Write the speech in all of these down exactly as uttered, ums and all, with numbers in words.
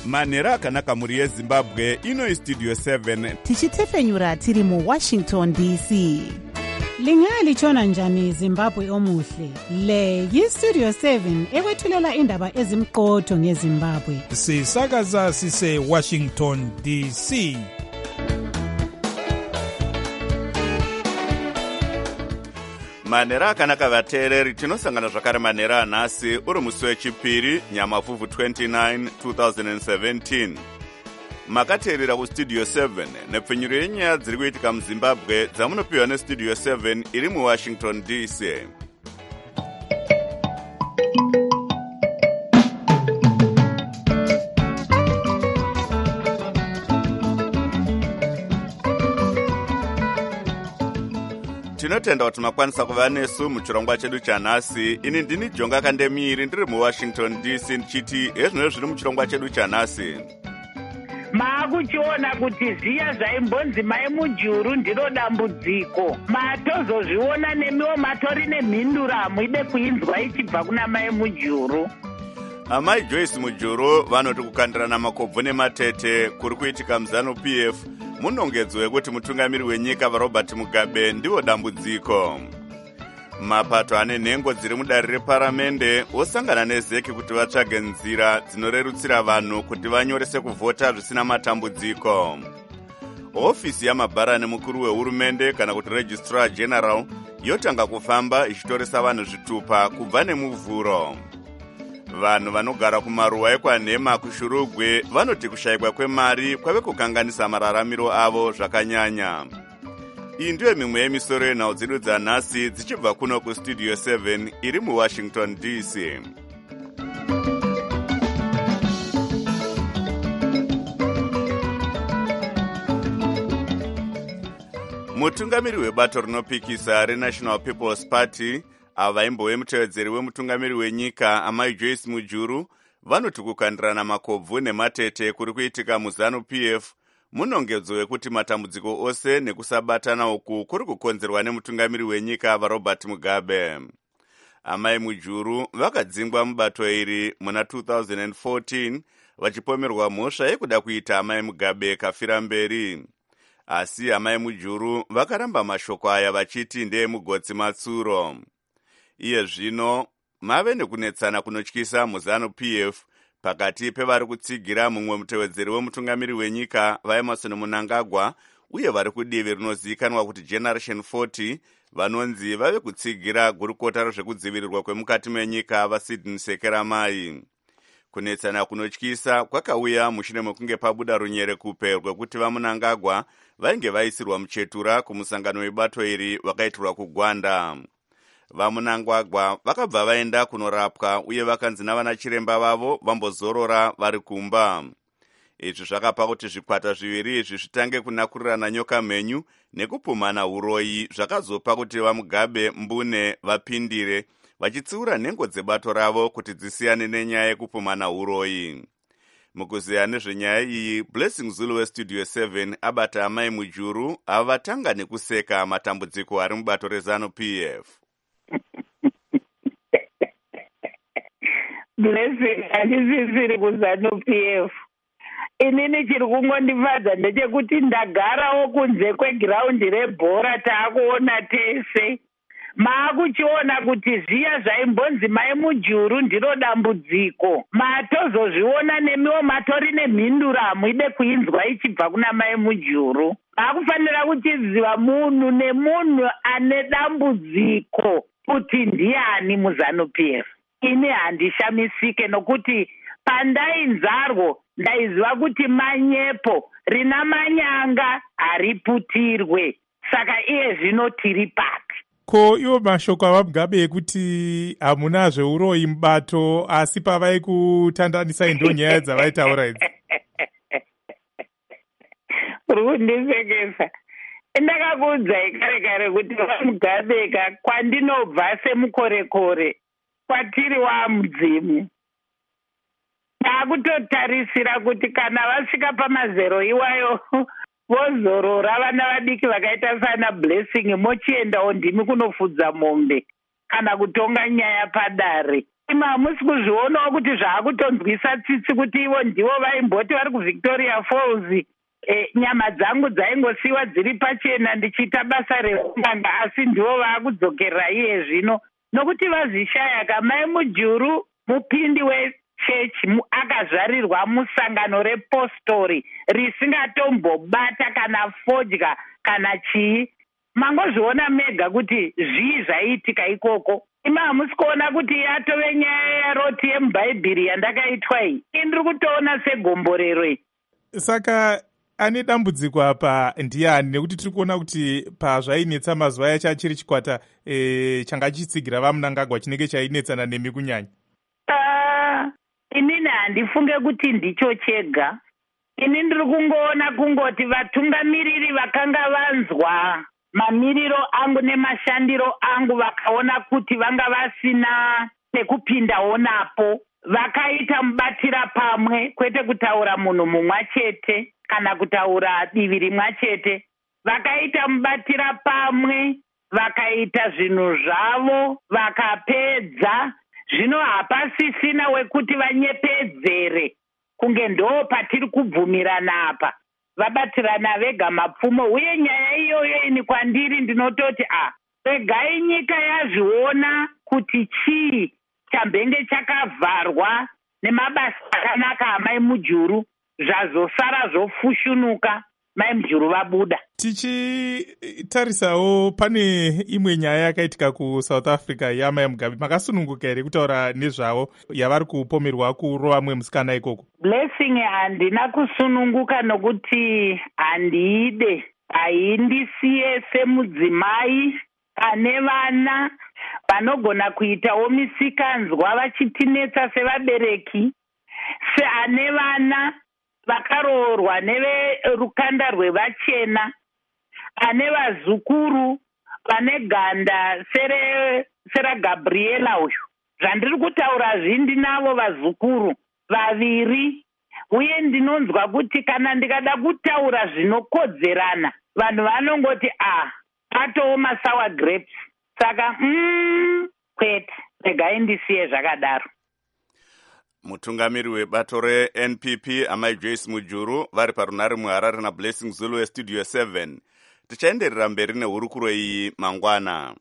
manhero akanaka mhuri yezimbabwe. Ino istudio seven tichitefenyura tiri muwashington D C. Lingalitshona njani Zimbabwe omuhle? Le yistudio seven ekwethulela indaba ezimqotho ngeZimbabwe. Sisakaza sise Washington D C. manhero akanaka vateereri, tinosangana zvakare manhero anhasi uri musi wechipiri nyamavhuvhu twenty-nine twenty seventeen. Makateerera kustudio seven nepfenyuro yenyaya dziri kuitika muzimbabwe dzamunopiwa nestudio seven iri muwashington D C. Tinotenda kuti makwanisa kuva nesu muchirongwa chedu chanhasi. Ini ndini Jonga Kandemiri ndiri muwashington D C ndichiti ezvino zviri muchirongwa chedu chanhasi. Maakuchiona kuti ziya zvaimbonzi mai mujuru ndiro dambudziko. Matozozviona nemiwo matori nemhindura muide kuinzwa ichibva kuna mai mujuru. Amai Joyce Mujuru vanoti kukandirana makobvu nematete kuri kuitika muzanu P F munongedzo wekuti mutungamiri wenyika vaRobert Mugabe ndiwo dambudziko. Mapato ane nhengo dziri mudare reparamende osangana nezeki kuti vatsvage nzira dzinorerutsira vanhu kuti vanyorese kuvhota zvisina matambudziko. Ofisi yamabharani mukuru wehurumende kana kuti Registrar General yotanga kufamba ichitoresa vanhu zvitupa kubva nemuvhuro. Vanhu vanogara kumaruwa ekwanhema kushurugwe vanoti kushayikwa kwemari kwave kukanganisa mararamiro avo zvakanyanya. Iyi ndiyo mimwe yemisoro yenhau dzedu dzanhasi dzichibva kuno kustudio seven iri muwashington D C. Mutungamiri webato rinopikisa reNational People's Party ava vaimbove mutevedzeri wemutungamiri wenyika amai Joyce Mujuru vanoti kukandirana makobvu nematete kuri kuitika muzanu P F munongedzo wekuti matambudziko ose nekusabatana uku kuri kukonzerwa nemutungamiri wenyika vaRobert Mugabe. Amai Mujuru vakadzingwa mubato iri muna two thousand fourteen vachipomerwa mhosva yekuda kuita amai Mugabe kafira mberi. Asi amai Mujuru vakaramba mashoko aya vachiti ndeemugotsi matsuro. Iye zvino mave nekunetsana kunotyisa muzanu P F pakati pevari kutsigira mumwe mutevedzeri wemutungamiri wenyika vaEmerson Mnangagwa uye vari kudivi rinozivikanwa kuti Generation forty vanonzi vave kutsigira gurukota rezvekudzivirirwa kwemukati menyika vaSydney Sekeramai. Kunetsana kunotyisa kwakauya mushure mekunge pabuda runyerekupe rwekuti vaMnangagwa vainge vaisirwa muchetura kumusangano webato iri vakaitirwa kugwanda. VaMnangagwa vakabva vaenda kunorapwa uye vakanzi navana chiremba vavo vambozorora vari kumba. Izvi zvakapa kuti zvikwata zviviri izvi zvitange kunakurirana nyoka mhenyu nekupumana uroyi zvakazopa kuti vaMugabe mbune vapindire vachitsiura nhengo dzebato ravo kuti dzisiyane nenyaya yekupumana uroyi. Mukuziya nezvenyaya iyi, Blessing Zulu westudio seven abata amai Mujuru avatanga nekuseka matambudziko ari mubato rezanu P F. Blessing handisisiri kuzanu P F. Inini chiri kungondifadza ndechekuti ndagarawo kunze kwegiraundi rebhora taakuona tese. Maakuchiona kuti ziya zvaimbonzi mai Mujuru ndiro dambudziko. Matozozviona nemiwo matori nemhindura hamuide kuinzwa ichibva kuna mai Mujuru. Maakufanira kuchiziva munhu nemunhu ane dambudziko kuti ndiani muzanu P F. Ini handishamisike nokuti pandainzarwo ndaiziva kuti manyepo rina manyanga hariputirwe. Saka iye zvino tiri pati. Ko iwo mashoko avaMugabe ekuti hamuna zveuroyi mubato asi pavai kutandanisai ndo nyaya dzavaitaura idzi. Uri kundisekesa. Ndakakuudzai kare kare kuti vaMugabe kwandinobva semukorekore kwatiri wamudzimu. Taakutotarisira kuti kana vasvika pamazero iwayo vozorora vana vadiki vakaita sana Blessing mochiendawo ndimi kunofudza mombe kana kutonga nyaya padare. imi hamusi kuzvionawo kuti zvaakutonzwisa tsitsi kuti ivo ndivo vaimboti vari kuvictoria falls. E, nyama dzangu dzaingosiyiwa dziri pachena ndichiita basa reunganga, asi ndivo vaakudzokerera iye zvino nokuti vazvishaya. Kamai Mujuru mupindi wechechi akazvarirwa musangano repostori risingatombobata kana fodya kana chii. Mangozviona mega kuti zvii zvaiitika ikoko. Ima hamusi kuona kuti yatove nyaya yaroti yemubhaibheri yandakaitwa iyi. Indiri kutoona segomborero iyi. Saka ane dambudziko apa ndiani? Nekuti tiri kuona kuti pazvainetsa mazuva yacho achiri chikwata e, changa chitsigira vaMnangagwa chinenge chainetsana nemi kunyanya. Uh, inini handifunge kuti ndicho chega. Ini ndiri kungoona kungoti vatungamiriri vakanga vanzwa mamiriro angu nemashandiro angu vakaona kuti vanga vasina pekupindawo napo, vakaita mubatira pamwe, kwete kutaura munhu mumwe chete kana kutaura divi rimwe chete. Vakaita mubatira pamwe, vakaita zvinhu zvavo, vakapedza. Zvino hapasisina wekuti vanyepedzere kunge ndo patiri kubvumirana apa. Vabatirana vega mapfumo. Uye nyaya iyoyo ini kwandiri ndinototi ah, regai nyika yazviona kuti chii chambenge chakavharwa nemabasa akanaka amai Mujuru zvazosara zvofushunuka mai Mujuru vabuda. Tichitarisawo pane imwe nyaya yakaitika kuSouth Africa yamai Mugabe, makasununguka here kutaura nezvavo yavari kupomerwa kurova mwe musikana ikoko? Blessing, handina kusununguka nokuti handiide. Haindisiye semudzimai ane vana vanogona kuitawo misikanzwa vachitinetsa sevabereki, seane vana vakaroorwa neverukanda rwevachena, ane vazukuru vane ganda sere sera Gabriela uyu. Zvandiri kutaura zvindinavo vazukuru vaviri, uye ndinonzwa kuti kana ndikada kutaura zvinokodzerana vanhu vanongoti ah, atowo masour grapes. Saka mm, kwete, regai ndisiye zvakadaro. Mutungamiri webato re-N P P amai Joyce Mujuru vari parunare muHarare naBlessing Zulu weStudio seven. Tichaenderera mberi nehurukuro iyi mangwana.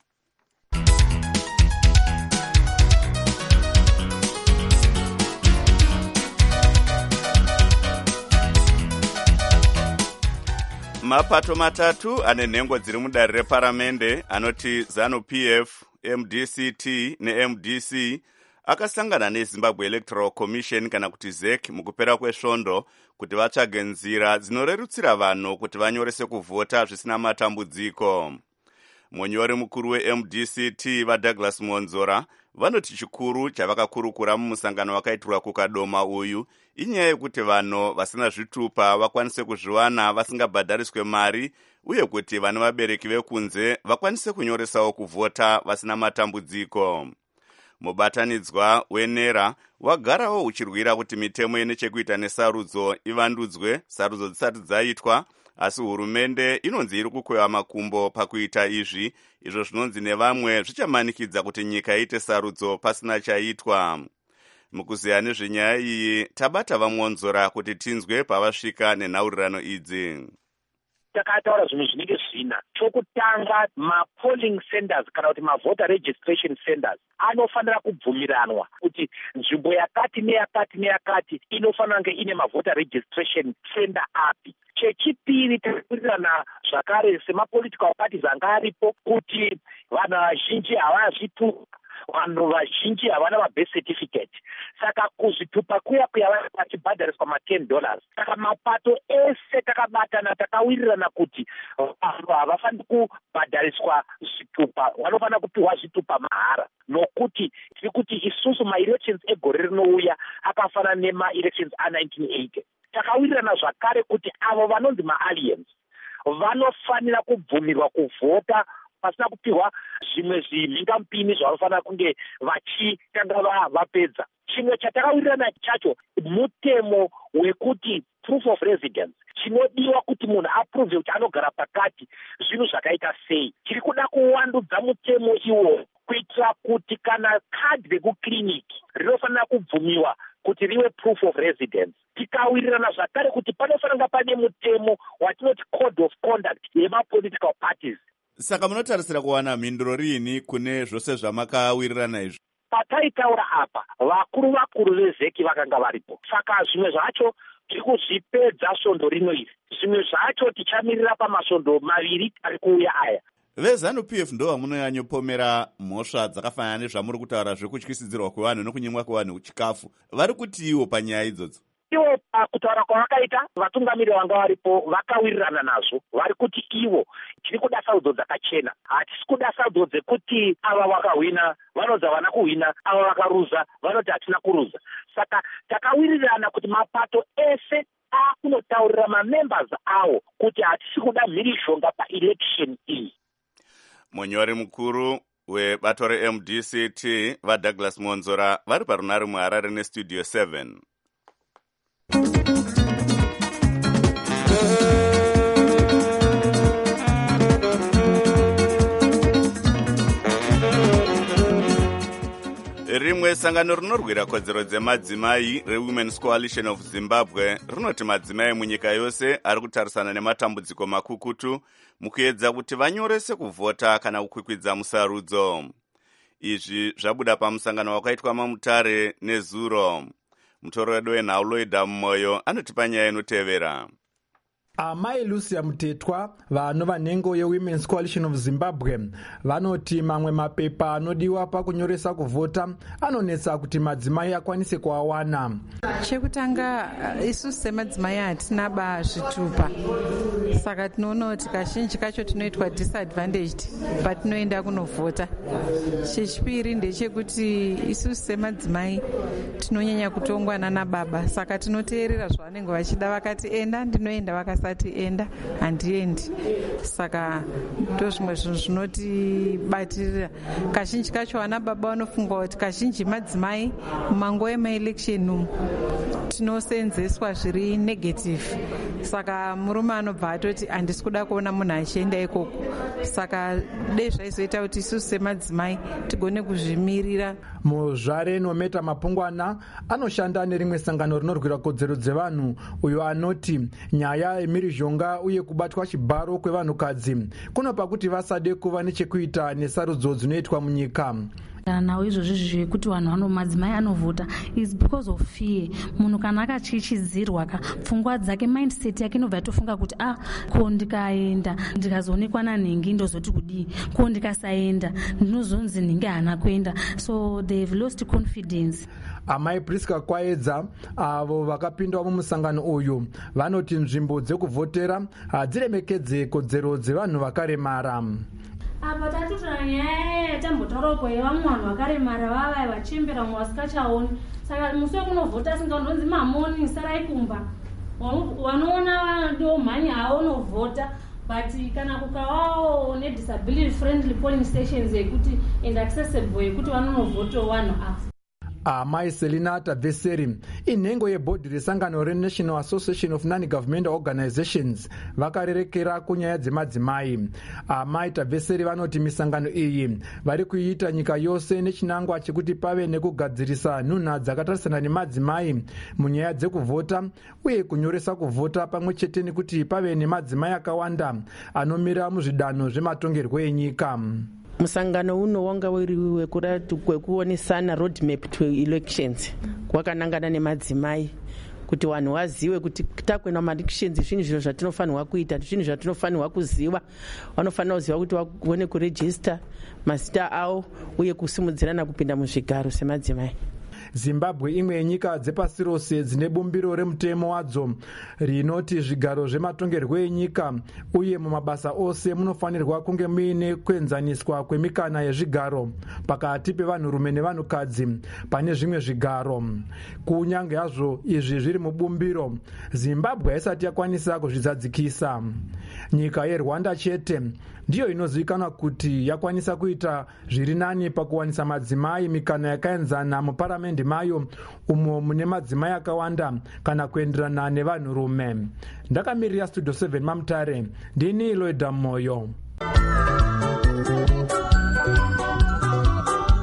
Mapato matatu ane nhengo dziri mudare reparamende anoti ZANU-P F, M D C T ne-M D C akasangana neZimbabwe Electoral Commission kana kuti Z E C mukupera kwesvondo kuti vatsvage nzira dzinorerutsira vanhu kuti vanyorese kuvhota zvisina matambudziko. Munyori mukuru we-M D C T vaDouglas Monzora vanoti chikuru chavakakurukura mumusangano wakaitirwa kuKadoma uyu inyaya yekuti vanhu vasina zvitupa vakwanise kuzviwana vasingabhadhariswe mari, uye kuti vane vabereki vekunze vakwanise kunyoresawo kuvhota vasina matambudziko. Mubatanidzwa wenera wagarawo uchirwira kuti mitemo ine chekuita nesarudzo ivandudzwe sarudzo dzisati dzaitwa, asi hurumende inonzi iri kukweva makumbo pakuita izvi, izvo zvinonzi nevamwe zvichamanikidza kuti nyika iite sarudzo pasina chaitwa. Mukuziya nezvenyaya iyi tabata vaMonzora kuti tinzwe pavasvika nenhaurirano idzi. Takataura zvinhu zvinenge zvina. Chokutanga, ma-polling centers kana kuti ma-voter registration centers anofanira kubvumiranwa kuti nzvimbo yakati neyakati neyakati inofanira kunge ine ma-voter registration center api. Chechipiri, takakurirana zvakare sema-political parties anga aripo kuti vanhu vazhinji havazvitupa, vanhu vazhinji havana ma-birth certificate. Saka kuzvitupa kuya kuya vaya vachibhadhariswa ma-ten dollars. Saka mapato ese takabatana takawirirana kuti vanhu havafaniri kubhadhariswa zvitupa, vanofanira kupiwa zvitupa mahara. Nokuti tiri kuti isusu ma-elections egore rinouya akafanana nema-elections a-nineteen eighty. Takawirirana zvakare kuti avo vanonzi ma-aliens vanofanira kubvumirwa kuvhota pasina kupiwa zvimwe zvimhingamupini zvavanofanira kunge vachitanga vapedza. Chimwe chatakawirirana chacho mutemo wekuti proof of residence, chinodiwa kuti munhu apruve kuti anogara pakati, zvinhu zvakaita sei. Tiri kuda kuwandudza mutemo iwo kuitira kuitira kuti kana khadi rekukiriniki rinofanira kubvumiwa kuti riwe proof of residence. Tikawirirana zvakare kuti panofanira pane mutemo watinoti code of conduct yemapolitical parties. Saka munotarisira kuwana mhinduro riini kune zvose zvamakawirirana izvi? Pataitaura apa vakuru vakuru vezeki vakanga varipo, saka zvimwe zvacho tiri kuzvipedza svondo rino iri, zvimwe zvacho tichamirira pamasvondo maviri ari kuuya aya. VeZANU-P F ndo vamunonyanyopomera mhosva dzakafanana nezvamuri kutaura zvekutyisidzirwa kwevanhu nokunyimwa kwevanhu chikafu. Vari kuti iwo panyaya idzodzo? Ivo pakutaura kwavakaita, vatungamiri vanga varipo vakawirirana nazvo. Vari kuti ivo tiri kuda sarudzo dzakachena, hatisi kuda sarudzo dzekuti ava vakahwina vanodzi havana kuhwina, ava vakaruza vanoti hatina kuruza. Saka takawirirana kuti mapato ese akunotaurira mamembers awo kuti hatisi kuda mhirizhonga paelection iyi. Munyori mukuru webato re-M D C T vaDouglas Monzora vari parunare muHarare neStudio seven. Rimwe sangano rinorwira kodzero dzemadzimai reWomen's Coalition of Zimbabwe rinoti madzimai munyika yose ari kutarisana nematambudziko makukutu mukuedza kuti vanyorese kuvhota kana kukwikwidza musarudzo. Izvi zvabuda pamusangano wakaitwa maMutare neZuro. Mutoredo wenhau Loida Moyo anotipa nyaya inotevera. Amai Lucia Mutetwa vanova nhengo yeWomen's Coalition of Zimbabwe vanoti mamwe mapepa anodiwa pakunyoresa kuvhota anonetsa kuti madzimai akwanise kuawana. Chekutanga isu semadzimai hatina ba zvitupa, saka tinoona kuti kazhinji kacho tinoitwa disadvantaged patinoenda kunovhota. Chechipiri ndechekuti isu semadzimai tinonyanya kutongwa nana baba, saka tinoteerera zvavanenge vachida, vakati enda ndinoenda, vakasa ati enda handiendi. Saka ndozvimwe zvinhu zvinotibatirira. Kazhinji kacho vana baba vanofunga kuti kazhinji madzimai mumanguva emaelection umu tinosenzeswa zviri negative, saka murume anobva atoti handisi kuda kuona munhu achienda ikoko. Saka dei zvaizoita kuti isusu semadzimai tigone kuzvimirira. Muzvare Nometa Mapungwana anoshanda nerimwe sangano rinorwira kodzero dzevanhu, uyo anoti nyaya yemhirizhonga uye kubatwa chibharo kwevanhukadzi kunopa kuti vasade kuva nechekuita nesarudzo dzinoitwa munyika. Nawo izvozvo zvekuti vanhu vano madzimai anovhota is because of fear. Munhu kana akachichidzirwa ka pfungwa dzake, mindset yake inobva yatofunga kuti ah ko ndikaenda ndikazoonekwa nanhengi ndozoti kudii, ko ndikasaenda ndinozonzi nhingi hana kuenda, so they've lost confidence. Amai Priska Kwaedza avo vakapindawo mumusangano uyu vanoti nzvimbo dzekuvhotera hadziremekedze kodzero dzevanhu vakaremara. Apa tatotora nyaya yatambotaurako yevamwe vanhu vakaremara vavaya vachiembera mwe vasikachaoni. Saka musi wekunovhota asingandonzi mamoni sarai kumba, vanoona ndo mhanya avo unovhota, but kana kukawawo nedisability friendly polling stations yekuti and accessible yekuti vanonovhota vanhu ava. Amai Selina Taveseri inhengo yebhodhi resangano reNational Association of Non-Governmental Organizations vakarerekera kunyaya dzemadzimai. Amai Taveseri vanoti misangano iyi vari kuiita nyika yose nechinangwa chekuti pave nekugadzirisa nhunha dzakatarisana nemadzimai munyaya dzekuvhota uye kunyoresa kuvhota, pamwe chete nekuti pave nemadzimai akawanda anomira muzvidanho zvematongerwo enyika. Musangano uno wanga uri wekuonesana roadmap to elections, kwakanangana nemadzimai kuti vanhu vazive kuti takwena maelections zvinhu zviro zvatinofanirwa kuita, zvinhu zvatinofanirwa kuziva. Vanofanira kuziva kuti vagone kurejista mazita avo uye kusimudzirana kupinda muzvigaro semadzimai. Zimbabwe imwe yenyika dzepasi rose dzine bumbiro remutemo wadzo rinoti zvigaro zvematongerwo enyika uye mumabasa ose munofanirwa kunge muine kuenzaniswa kwemikana yezvigaro pakati pevanhurume nevanhukadzi pane zvimwe zvigaro. Kunyange hazvo izvi zviri mubumbiro, Zimbabwe haisati yakwanisa kuzvidzadzikisa. Nyika yeRwanda chete ndiyo inozivikanwa kuti yakwanisa kuita zviri nani pakuwanisa madzimai mikana yakaenzana muparamendi mayo, umo mune madzimai akawanda kana kuenderana nevanhurume. Ndakamirira Studio seven maMutare, ndini Loida Moyo.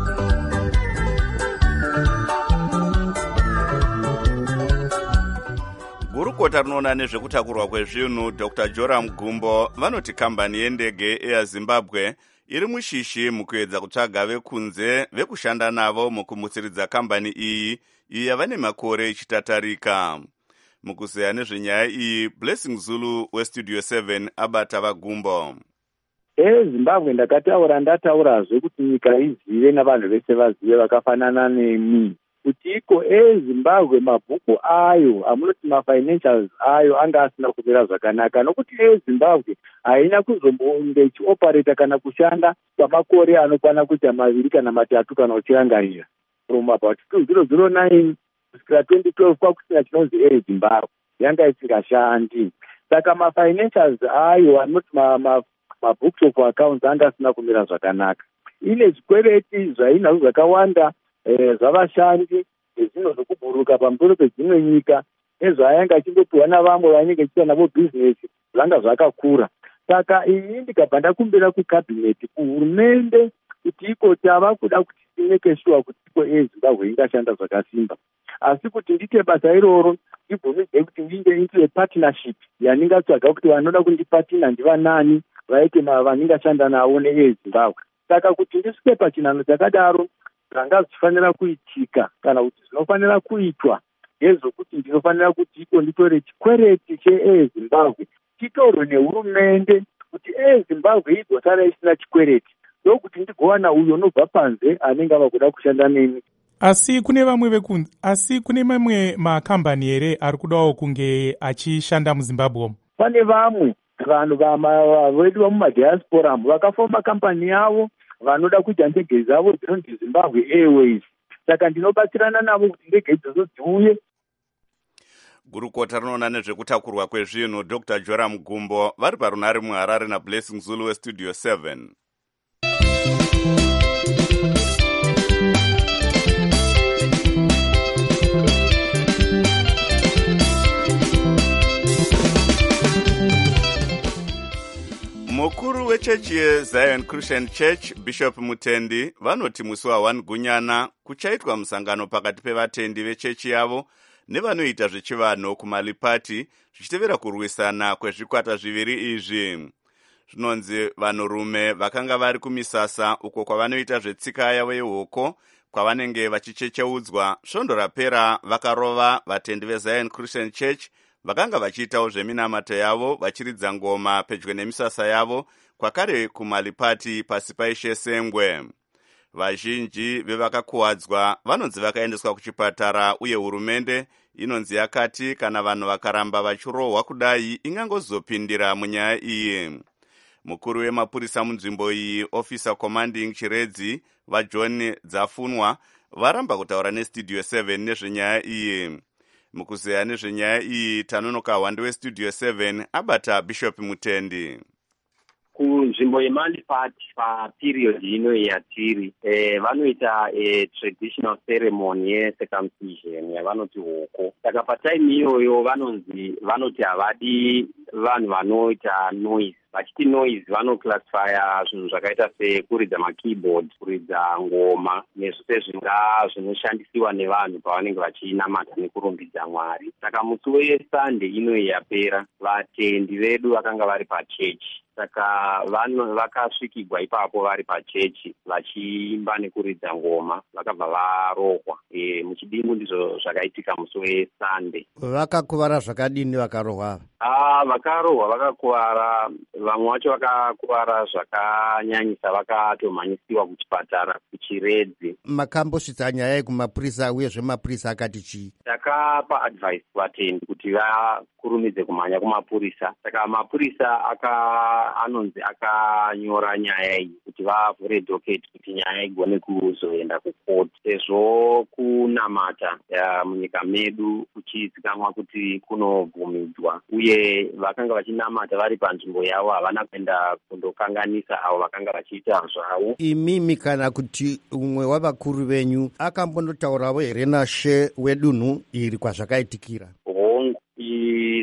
gurukota rinoona nezvekutakurwa kwezvinhu Dr Joram Gumbo vanoti kambani yendege Air Zimbabwe iri mushishi mukuedza kutsvaga vekunze vekushanda navo mukumutsiridza kambani iyi iyo yava nemakore ichitatarika. Mukuzeya nezvenyaya iyi, Blessing Zulu westudio seven abata vaGumbo. eZimbabwe ndakataura ndataurazve kuti nyika izive navanhu vese vazive vakafanana nemi kuti iko eZimbabwe mabhuku ayo amunoti mafinancials ayo anga asina kumira zvakanaka nokuti eZimbabwe haina kuzombonge ichioparata kana kushanda kwamakore anokwana kuita maviri kana matatu kana uchirangarira from about two thousand nine kusvikira twenty twelve kwakusina chinonzi eZimbabwe yanga isingashandi. Saka mafinancials ayo anoti mabooks of accounts anga asina kumira zvakanaka. Ine zvikwereti zvainazvo zvakawanda zvavashandi nezvino zvokubhuruka pamusoro pedzimwe nyika nezvaayanga achingopiwa navamwe vanenge achiita navo bhizinesi zvanga zvakakura. Saka iyi ndikabva ndakumbira kukabhineti kuhurumende kuti iko tava kuda kuti tineke shuwa kuti iko eZimbabwe ingashanda zvakasimba, asi kuti ndite basa iroro ndibvumidze kuti ndinge into partnership yaningatsvaga kuti vanoda kundipatina ndivanani vaite vaningashanda navo neeZimbabwe. Saka kuti ndisvike pachinhano chakadaro zvanga zvichifanira kuitika kana kuti zvinofanira kuitwa ndezvokuti ndinofanira kuti iko nditore chikwereti cheeZimbabwe titorwe nehurumende kuti eZimbabwe igosara isina chikwereti ndokuti ndigowana uyo nobva panze anenge ava kuda kushanda neni. Asi kune vamwe vekunze, asi kune mamwe makambani here ari kudawo kunge achishanda muZimbabwe? Pane vamwe vanhu vedu vamumadiaspora vakafamba makambani yavo vanoda kuita ndege dzavo dzinonzi Zimbabwe Airways. Saka ndinobatsirana navo kuti ndege idzodzo dziuye. Gurukota rinoona nezvekutakurwa kwezvinhu Dr Joram Gumbo vari parunare muHarare naBlessing Zulu westudio seven. Mukuru wechechi yeZion Christian Church Bishop Mutendi vanoti musi wa Gunyana kuchaitwa musangano pakati pevatendi vechechi yavo nevanoita zvechivanhu kuMalipati zvichitevera kurwisana kwezvikwata zviviri izvi. Zvinonzi vanhurume vakanga vari kumisasa uko kwavanoita zvetsika yavo yehoko kwavanenge vachichecheudzwa svondo rapera vakarova vatendi veZion Christian Church vakanga vachiitawo zveminamato yavo vachiridza ngoma pedyo nemisasa yavo kwakare kuMalipati pasi paishe Sengwe. Vazhinji vevakakuwadzwa vanonzi vakaendeswa kuchipatara uye hurumende inonzi yakati kana vanhu vakaramba vachirohwa kudai ingangozopindira munyaya iyi. Mukuru wemapurisa munzvimbo iyi Officer Commanding Chiredzi vaJohn Dzafunwa varamba kutaura nestudio seven nezvenyaya iyi. Mukuzeya nezvenyaya iyi tanonoka hwande westudio seven abata Bishop Mutendi. Kunzvimbo yeMalipati paperiod ino yatiri eh, vanoita eh, traditional ceremony yecircumcision yavanoti hoko. Saka patime iyoyo vanonzi vanoti havadi vanhu vanoita noise. Vachiti noise vanoclassifya zvinhu zvakaita sekuridza makeyboard, kuridza ngoma nezvose zvinga zvinoshandisiwa nevanhu pavanenge vachinamata nekurumbidza Mwari. Saka musi weSunday ino yapera vatendi vedu vakanga vari pachechi. Saka vanhu vakasvikigwa ipapo vari pachechi vachiimba nekuridza ngoma vakabva varohwa. E, muchidimbu ndizvo zvakaitika musi weSunday. Vakakuvara zvakadini vakarohwa? Ah, vakarohwa vakakuvara, vamwe vacho vakakuvara zvakanyanyisa vakatomhanyisiwa kuchipatara kuChiredzi. Makambosvitsa nyaya kumapurisa uyezve mapurisa akati chii? Takapa advice kuvatendi kuti vakurumidze kumhanya kumapurisa. Saka mapurisa aka anonzi akanyora nyaya iyi kuti vavhure docket kuti nyaya igone kuzoenda kukoti. Sezvo kunamata munyika medu kuchizikanwa kuti kunobvumidzwa uye vakanga vachinamata vari panzvimbo yavo havana kuenda kundokanganisa avo vakanga vachiita zvavo. Imimi kana kuti umwe wavakuru venyu akambondotaurawo here nashe wedunhu iri kwazvakaitikira? Hongu, isusu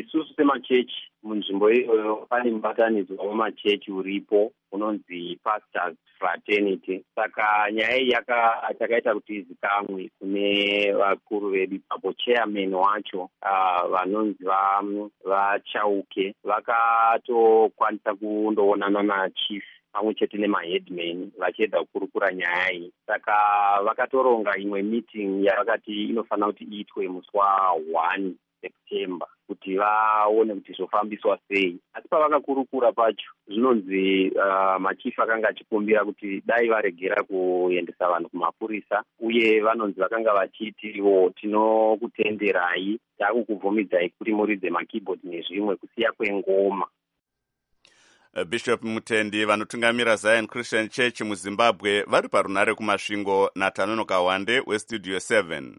semachechi munzvimbo iyoyo pane mubatanidzwa wemachechi uripo unonzi Pastors Fraternity. Saka nyaya iyi takaita kuti izikamwe kune vakuru vedu. Apo chairman wacho vanonzi vaChauke vakatokwanisa kundoonana nachief pamwe chete nemaheadman vachiedza kukurukura nyaya iyi. Saka vakatoronga imwe meeting yavakati inofanira kuti iitwe musi wa first September kuti vaone kuti zvofambiswa sei. Asi pavakakurukura pacho zvinonzi uh, machifu akanga achikumbira kuti dai varegera kuendesa vanhu kumapurisa, uye vanonzi vakanga vachiti ivo tinokutenderai, takukubvumidzai kuti muridze makeyboard nezvimwe kusiya kwengoma. Bishop Mutendi vanotungamira Zion Christian Church muZimbabwe vari parunare kumasvingo naTanono Kawande weStudio seven.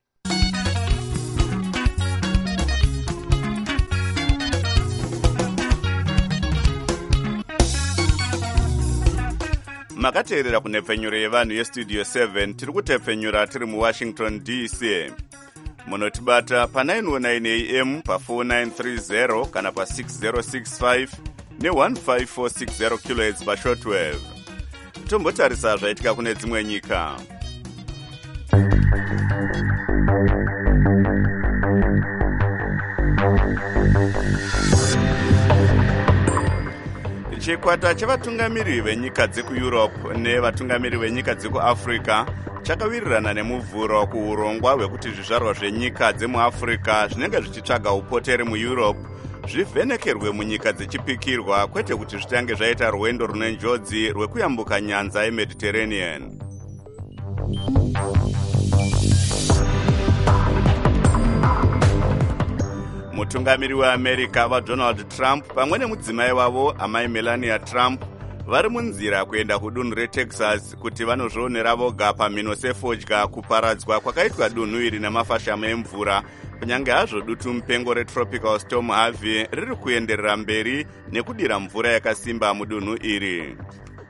Makateerera kunepfenyuro yevanhu yeStudio seven. Tiri kutepfenyura tiri muWashington D C. Munotibata pa nine oh nine A M pa four nine three zero kana pa six zero six five ne one five four six zero kilohertz pa shortwave. Tombotarisa zvaitika kune dzimwe nyika. Chikwata chevatungamiri venyika dzekuEurope nevatungamiri venyika dzekuAfrica chakawirirana nemuvhuro kuurongwa hwekuti zvizvarwa zvenyika dzemuAfrica zvinenge zvichitsvaga upotere muEurope zvivhenekerwe munyika dzichipikirwa, kwete kuti zvitange zvaita rwendo rune njodzi rwekuyambuka nyanza yeMediterranean. Mutungamiri weAmerica vaDonald Trump pamwe nemudzimai wavo amai Melania Trump vari munzira kuenda kudunhu reTexas kuti vanozvionera voga pamhino sefodya kuparadzwa kwakaitwa dunhu iri namafashamo emvura, kunyange hazvo dutu mupengo retropical storm Harvey riri kuenderera mberi nekudira mvura yakasimba mudunhu iri.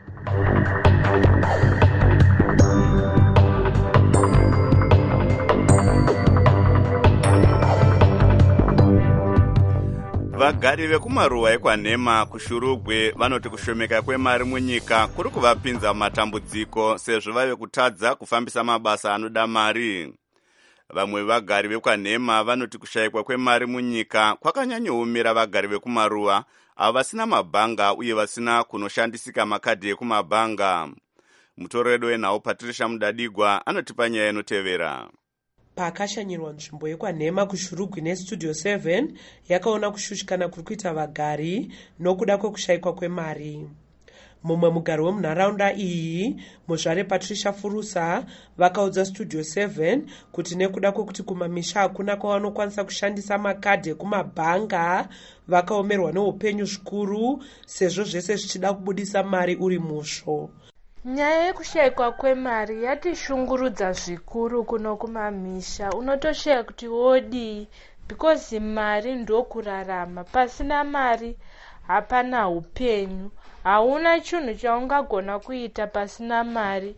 Vagari vekumaruwa ekwanhema kuShurugwe vanoti kushomeka kwemari munyika kuri kuvapinza matambudziko sezvo vave kutadza kufambisa mabasa anoda mari. Vamwe vagari vekwanhema vanoti kushayikwa kwemari munyika kwakanyanyoumira vagari vekumaruwa avo vasina mabhanga uye vasina kunoshandisika makadhi ekumabhanga. Mutoredo wenhau Patricia Mudadigwa anotipa nyaya inotevera. Pakashanyirwa nzvimbo yekwanhema kuShurugwe neStudio seven yakaona kushushikana kuri kuita vagari nokuda kwekushayikwa kwemari. Mumwe mugari wemunharaunda iyi, muzvare Patricia Furusa, vakaudza Studio seven kuti nekuda kwekuti kumamisha hakuna kwavanokwanisa kushandisa makadhi ekumabhanga, vakaomerwa neupenyu zvikuru sezvo zvese zvichida kubudisa mari uri musvo. Nyaya yekushayikwa kwemari yatishungurudza zvikuru kuno kumamisha. Unotosheya kuti wodi because mari ndokurarama. Pasina mari hapana upenyu. Hauna chinhu chaungagona kuita pasina mari.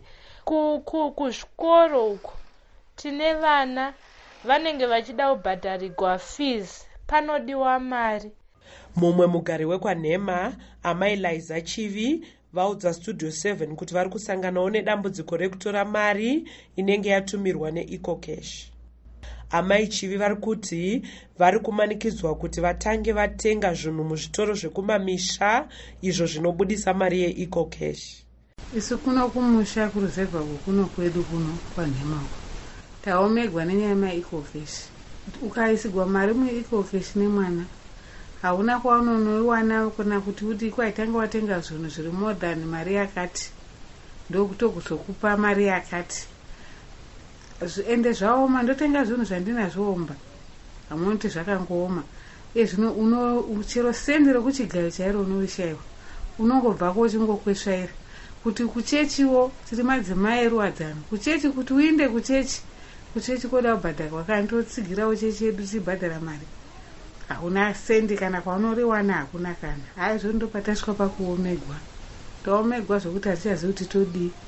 Kuzvikoro uko tine vana vanenge vachida kubhadharirwa fees, panodiwa mari. Mumwe mugari wekwanhema amai Liza Chivi vaudza Studio seven kuti vari kusanganawo nedambudziko rekutora mari inenge yatumirwa neEcocash. Amai Chivi vari kuti vari kumanikidzwa kuti vatange vatenga zvinhu muzvitoro zvekumamisha izvo zvinobudisa mari yeEcocash. Isu kuno kumusha kuruzevha kuno kwedu kuno kwanhema taomegwa nenyaya yeEcocash. Ukaisigwa mari muEcocash nemwana hauna kwaunonoiwana kuna kuti kuti kwaitanga watenga zvinhu zviri more than mari yakati ndokutokuzokupa mari yakati. Ende zvaoma, ndotenga zvinhu zvandinazvoomba hamunoti zvakangooma. Uye zvino uno chero sendi rekuchigayo chairo unorishayiwa unongobvako uchingokwesvaira kuti kuchechiwo tiri madzimai eruwadzano kuchechi kuti uinde kuchechi kuchechi koda kubhadhara wakandotsigirawo chechi yedu tichibhadhara mari hauna sendi kana kwaunoriwana hakuna kana. Hayi zvondopatasvika pakuomegwa taomegwa zvokuti hatichazivi kuti todii.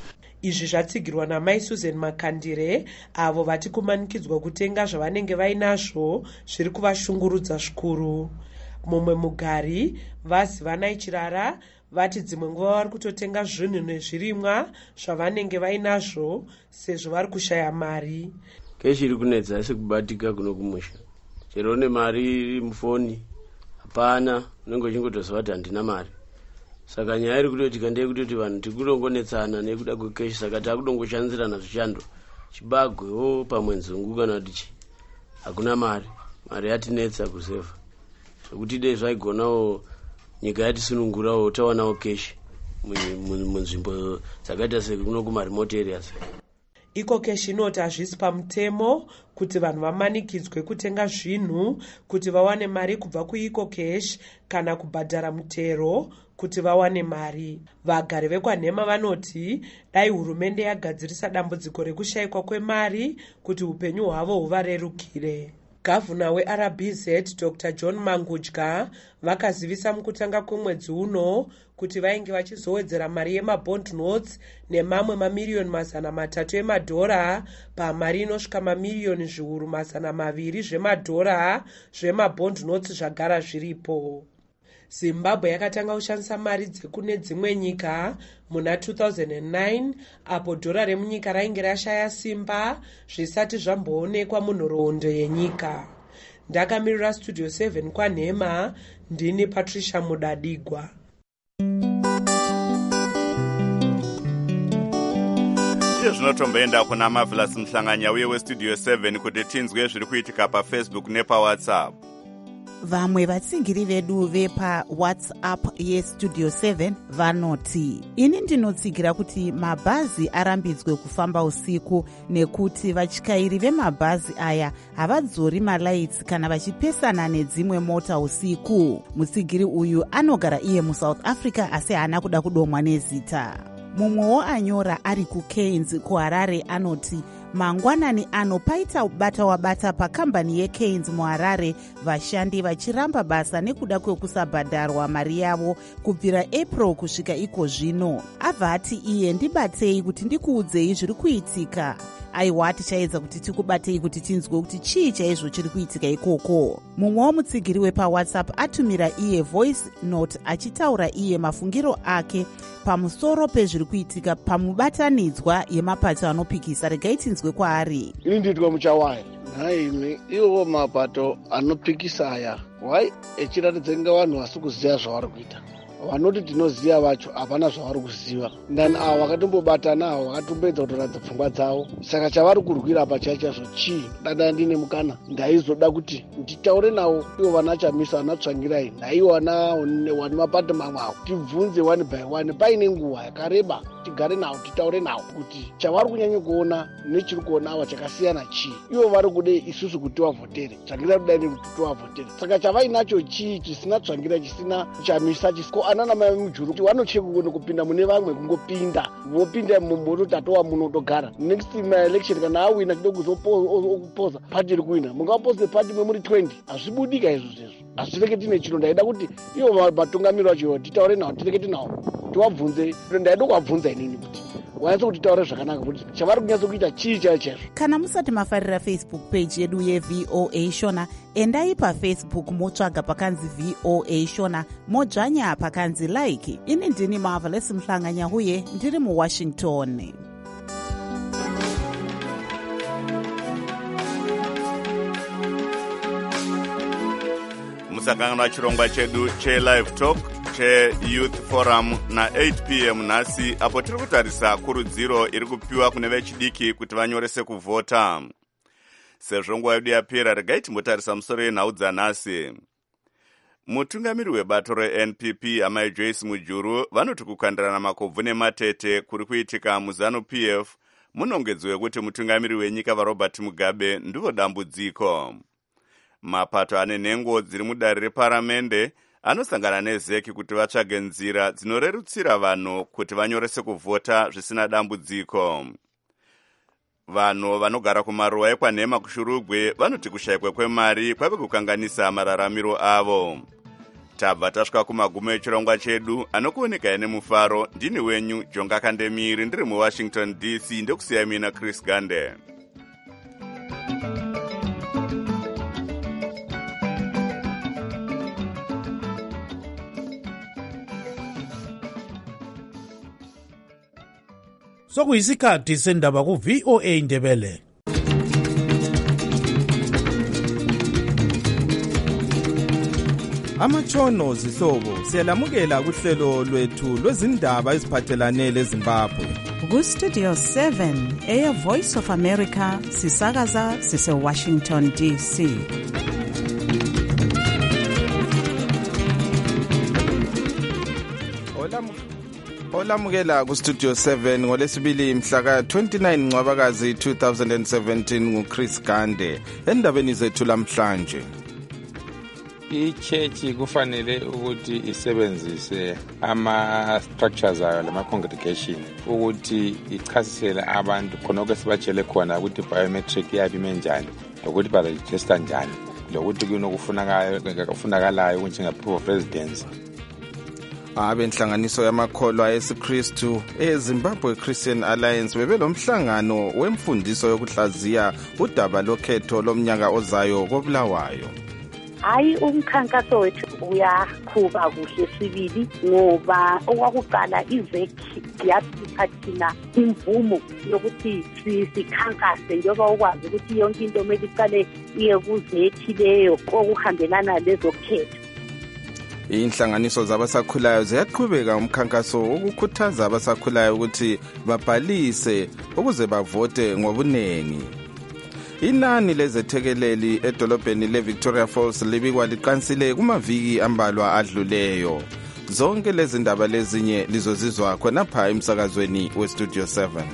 izvi zvatsigirwa namai Susan Makandire, avo vati kumanikidzwa kutenga zvavanenge vainazvo zviri kuvashungurudza zvikuru. Mumwe mugari Vazivanai Chirara vati dzimwe nguva vari kutotenga zvinhu nezvirimwa zvavanenge vainazvo sezvo vari kushaya mari. Keshi iri kunetsa asi kubatika kuno kumusha. Chero ne mari iri mufoni hapana, unenge uchingotoziva kuti handina mari. Saka nyaya iri kutoti kandei kutoti vanhu tikunongonetsana nekuda kwekeshi, saka takudongoshanzirana zvishando chibagwewo pamwe nzungu kana kuti chi hakuna mari. Mari yatinetsa kusevha zvekuti dei zvaigonawo nyika yatisunungurawo tawanawo keshi munzvimbo dzakaita sekuno kumaremote areas. Iko keshi inoti hazvisi pamutemo kuti vanhu vamanikidzwe kutenga zvinhu kuti vawane mari kubva kuiko keshi kana kubhadhara mutero kuti vawane mari. Vagari vekwaNhema vanoti dai hurumende yagadzirisa dambudziko rekushayikwa kwemari kuti upenyu hwavo huvarerukire. Gavhuna weR B Z Doctor John Mangudya vakazivisa mukutanga kwemwedzi uno kuti vainge vachizowedzera mari yemabond notes nemamwe mamiriyoni mazana matatu emadhora pamari inosvika mamiriyoni zviuru mazana maviri zvemadhora zvemabond notes zvagara zviripo. Zimbabwe yakatanga kushandisa mari dzekune dzimwe nyika muna two thousand nine apo dhora remunyika rainge rashaya simba zvisati zvamboonekwa munhoroondo yenyika. Ndakamirira Studio seven kwaNhema, ndini Patricia Mudadigwa. Izvo zvinotomboenda kuna Marvelous Mhlanganya uye weStudio seven kuti tinzwe zviri kuitika paFacebook nepaWhatsApp. Vamwe vatsigiri vedu vepawhatsapp yestudio seven vanoti, ini ndinotsigira kuti mabhazi arambidzwe kufamba usiku nekuti vatyairi vemabhazi aya havadzori malaitsi kana vachipesana nedzimwe mota usiku. Mutsigiri uyu anogara iye muSouth Africa asi haana kuda kudomwa nezita. Mumwewo anyora ari kuKeynes kuHarare anoti, mangwanani ano paita bata wabata pakambani yeKeynes muHarare, vashandi vachiramba basa nekuda kwekusabhadharwa mari yavo kubvira April kusvika iko zvino. Abva ati iye ndibatei kuti ndikuudzei zviri kuitika. Aiwa tichaedza kuti tikubatei kuti tinzwe kuti chii chaizvo chiri kuitika ikoko. Mumwe womutsigiri wepaWhatsApp atumira iye voice note achitaura iye mafungiro ake pamusoro pezviri kuitika pamubatanidzwa yemapato anopikisa. Regai tinzwe kwaari. Ini nditwa muchawai naimi iwo mapato anopikisa aya wai echiratidza kunge vanhu vasi kuziva zvavari kuita. Vanoti tinoziva vacho hapana zvavari kuziva. Ndani avo vakatombobatana avo vakatombedza kutoratidza pfungwa dzavo. Saka chavari kurwira pachaizvo chii? Dada ndine mukana ndaizoda kuti nditaure navo ivo vana Chamisa vana Tsvangirai naivo vana mapato mamwe avo tibvunze one by one paine nguva yakareba tigare navo titaure navo kuti chavari kunyanya kuona nechiri kuona ava chakasiyana chii. Ivo vari kude isusu kuti vavhotere, Tsvangirai kudai nekuti vavhotere. Saka chavainacho chii chisina Tsvangirai chisina Chamisa chisiko anana mai mujuru vanocheka kupinda mune vamwe kungopinda vopinda mumoto tatowa munotogara next election kana awina chida kuzopoza party iri kuwina mungapoze party mwe muri twenty hazvibudika izvo zvezvo. Hazvireke tine chino ndaida kuti ivo vatungamiri vacho titaure navo tireke tinawo tivabvunze. Ndaida kuvabvunza inini kuti wanatsa kuti taure zvakanaka kuti chavari kunyatsa kuita chii chaicho chaizvo. Kana musati mafarira Facebook page yedu yeV O A Shona, endai paFacebook motsvaga pakanzi V O A Shona, modzvanya pakanzi like. Ini ndini Marvelous Mhlanganya uye ndiri muWashington. Musakangana chirongwa chedu che-Live Talk che-Youth Forum na-eight p m nhasi apo tiri kutarisa kurudziro iri kupiwa kune vechidiki kuti vanyorese kuvhota. Sezvo nguva yedu yapera, regai timbotarisa musoro yenhau dzanhasi. Mutungamiri webato reN P P amai Joyce Mujuru vanoti kukandirana makobvu nematete kuri kuitika muZANU-P F munongedzwe kuti mutungamiri wenyika vaRobert Mugabe ndivo dambudziko. Mapato ane nhengo dziri mudare reparamende anosangana nezeki kuti vatsvage nzira dzinorerutsira vanhu kuti vanyorese kuvhota zvisina dambudziko. Vanhu vanogara kumaruwa ekwaNhema kuShurugwe vanoti kushayikwa kwemari kwave kukanganisa mararamiro avo. tabva tasvika kumagumo echirongwa chedu anokuonekaya nemufaro. Ndini wenyu Jonga Kandemiri ndiri muWashington D C ndokusiya mina Chris Gande. Sokuyisikhathi sendaba ku V O A Ndebele. Amatshono zihlobo siyalamukela kuhlelo lwethu lwezindaba eziphathelane leZimbabwe. Ku Studio seven Air Voice of America sisakaza sise Washington D C. Olamukela ku Studio seven ngolesibili mhla ka twenty-nine Ncwabakazi two thousand seventeen nguChris Gande. Endabeni zethu lamhlanje. I-church kufanele ukuthi isebenzise ama-structures ayo lama-congregation ukuthi ichasisele abantu khonoko sibatshele khona ukuthi biometric yabi menjani lokuthi barejista njani lokuthi kunokufunakalayo kunjenga-proof of residence. Abenhlanganiso yamakholwa esiKristu eZimbabwe Christian Alliance bebelomhlangano wemfundiso yokuhlaziya udaba lokhetho lomnyaka ozayo koBulawayo. Hayi umkhankaso wethu uyakhuba kuhle sibili ngoba okwakuqala izekhi yasipha thina imvumo yokuthi sikhankase njengoba ukwazi ukuthi yonke into kumele iqale iye kuzekhi leyo okuhambelana lezokhetho. Inhlanganiso zabasakhulayo ziyaqhubeka umkhankaso wokukhuthaza abasakhulayo ukuthi babhalise ukuze bavote ngobunengi. Inani lezethekeleli edolobheni leVictoria Falls libikwa liqansile kumaviki ambalwa adluleyo. Zonke lezi ndaba lezinye lizozizwa khonapha emsakazweni weStudio seven.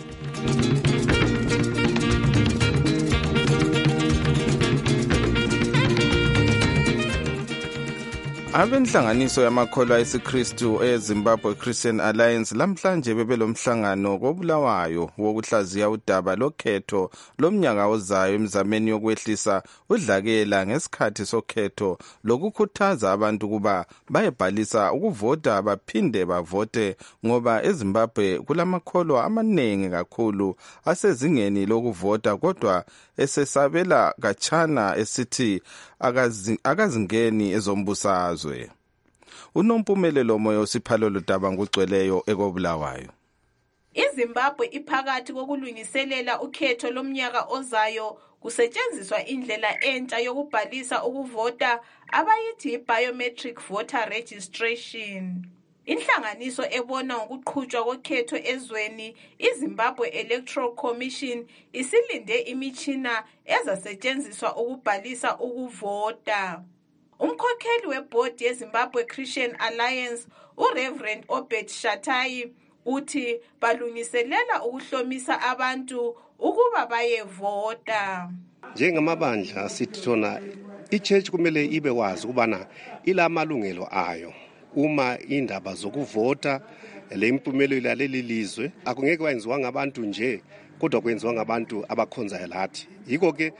Abenhlanganiso yamakholwa esiKristu eZimbabwe Christian Alliance lamhlanje bebelomhlangano koBulawayo wokuhlaziya udaba lokhetho lomnyaka ozayo emzameni yokwehlisa udlakela ngesikhathi sokhetho lokukhuthaza abantu kuba bayebhalisa ukuvota baphinde bavote ngoba eZimbabwe kulamakholwa amaningi kakhulu asezingeni lokuvota kodwa esesabela kachana esithi akazingeni ezombusazwe. Unompumelelo moyo siphalolo daba ngugcweleyo ekobulawayo. iZimbabwe iphakathi kokulungiselela ukhetho lomnyaka ozayo kusetshenziswa indlela entsha yokubhalisa ukuvota abayithi biometric voter registration. Inhlanganiso ebona ngokuqhutshwa kokhetho ezweni iZimbabwe Electoral Commission isilinde imitshina ezasetshenziswa ukubhalisa ukuvota. Umkhokheli webhodi yeZimbabwe Christian Alliance uReverend Obed Shatai uthi balungiselela ukuhlomisa abantu ukuba bayevota. Njengamabandla sithi thona ichurch kumele ibe wazi ukubana ilamalungelo ayo. Uma indaba zokuvota le impumelelo yaleli lizwe akungeke kwenziwa ngabantu nje kodwa kwenziwa ngabantu abakhonzayo lathi. Yiko ke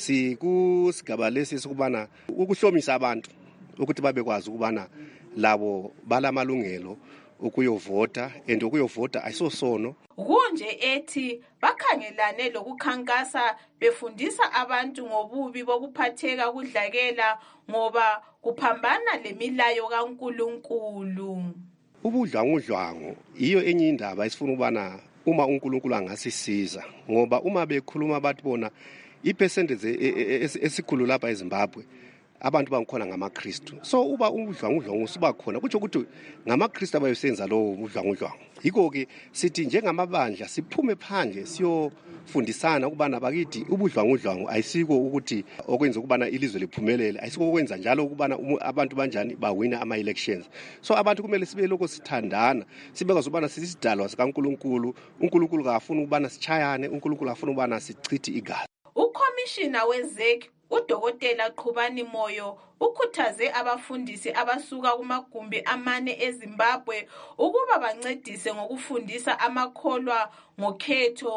sikusigaba lesi sokubana ukuhlomisa abantu ukuthi babekwazi ukubana labo balamalungelo ukuyovota and ukuyovota ayisosono. Kunje ethi bakhangelane lokukhankasa befundisa abantu ngobubi bokuphatheka kudlakela ngoba kuphambana lemilayo kaNkulunkulu. Ubudlwangudlwangu iyo enye indaba esifuna ubana uma uNkulunkulu angasisiza ngoba uma bekhuluma abantu bona ipercentage esikhulu lapha eZimbabwe abantu bangikhona ngamaKristu. So uba ubudlwangudlwangu siba khona kuthi ukuthi ngamaKristu abayosenza lo budlwangudlwangu. Yiko ke sithi njengamabandla siphume phandle siyofundisana ukubana bakithi ubudlwangudlwangu ayisiko ukuthi okwenza ukubana ilizwe liphumelele, ayisiko okwenza njalo ukubana abantu banjani bawina ama elections. So abantu kumele sibe lokho sithandana, sibeka zobana sisidalwa sikaNkulunkulu. uNkulunkulu akafuna ukubana sichayane, uNkulunkulu afuna ukubana sichithe igazi. Ukhomishina wezekhi uDokotela Qhubani Moyo ukhuthaze abafundisi abasuka kumagumbi amane eZimbabwe ukuba bancedise ngokufundisa amakholwa ngokhetho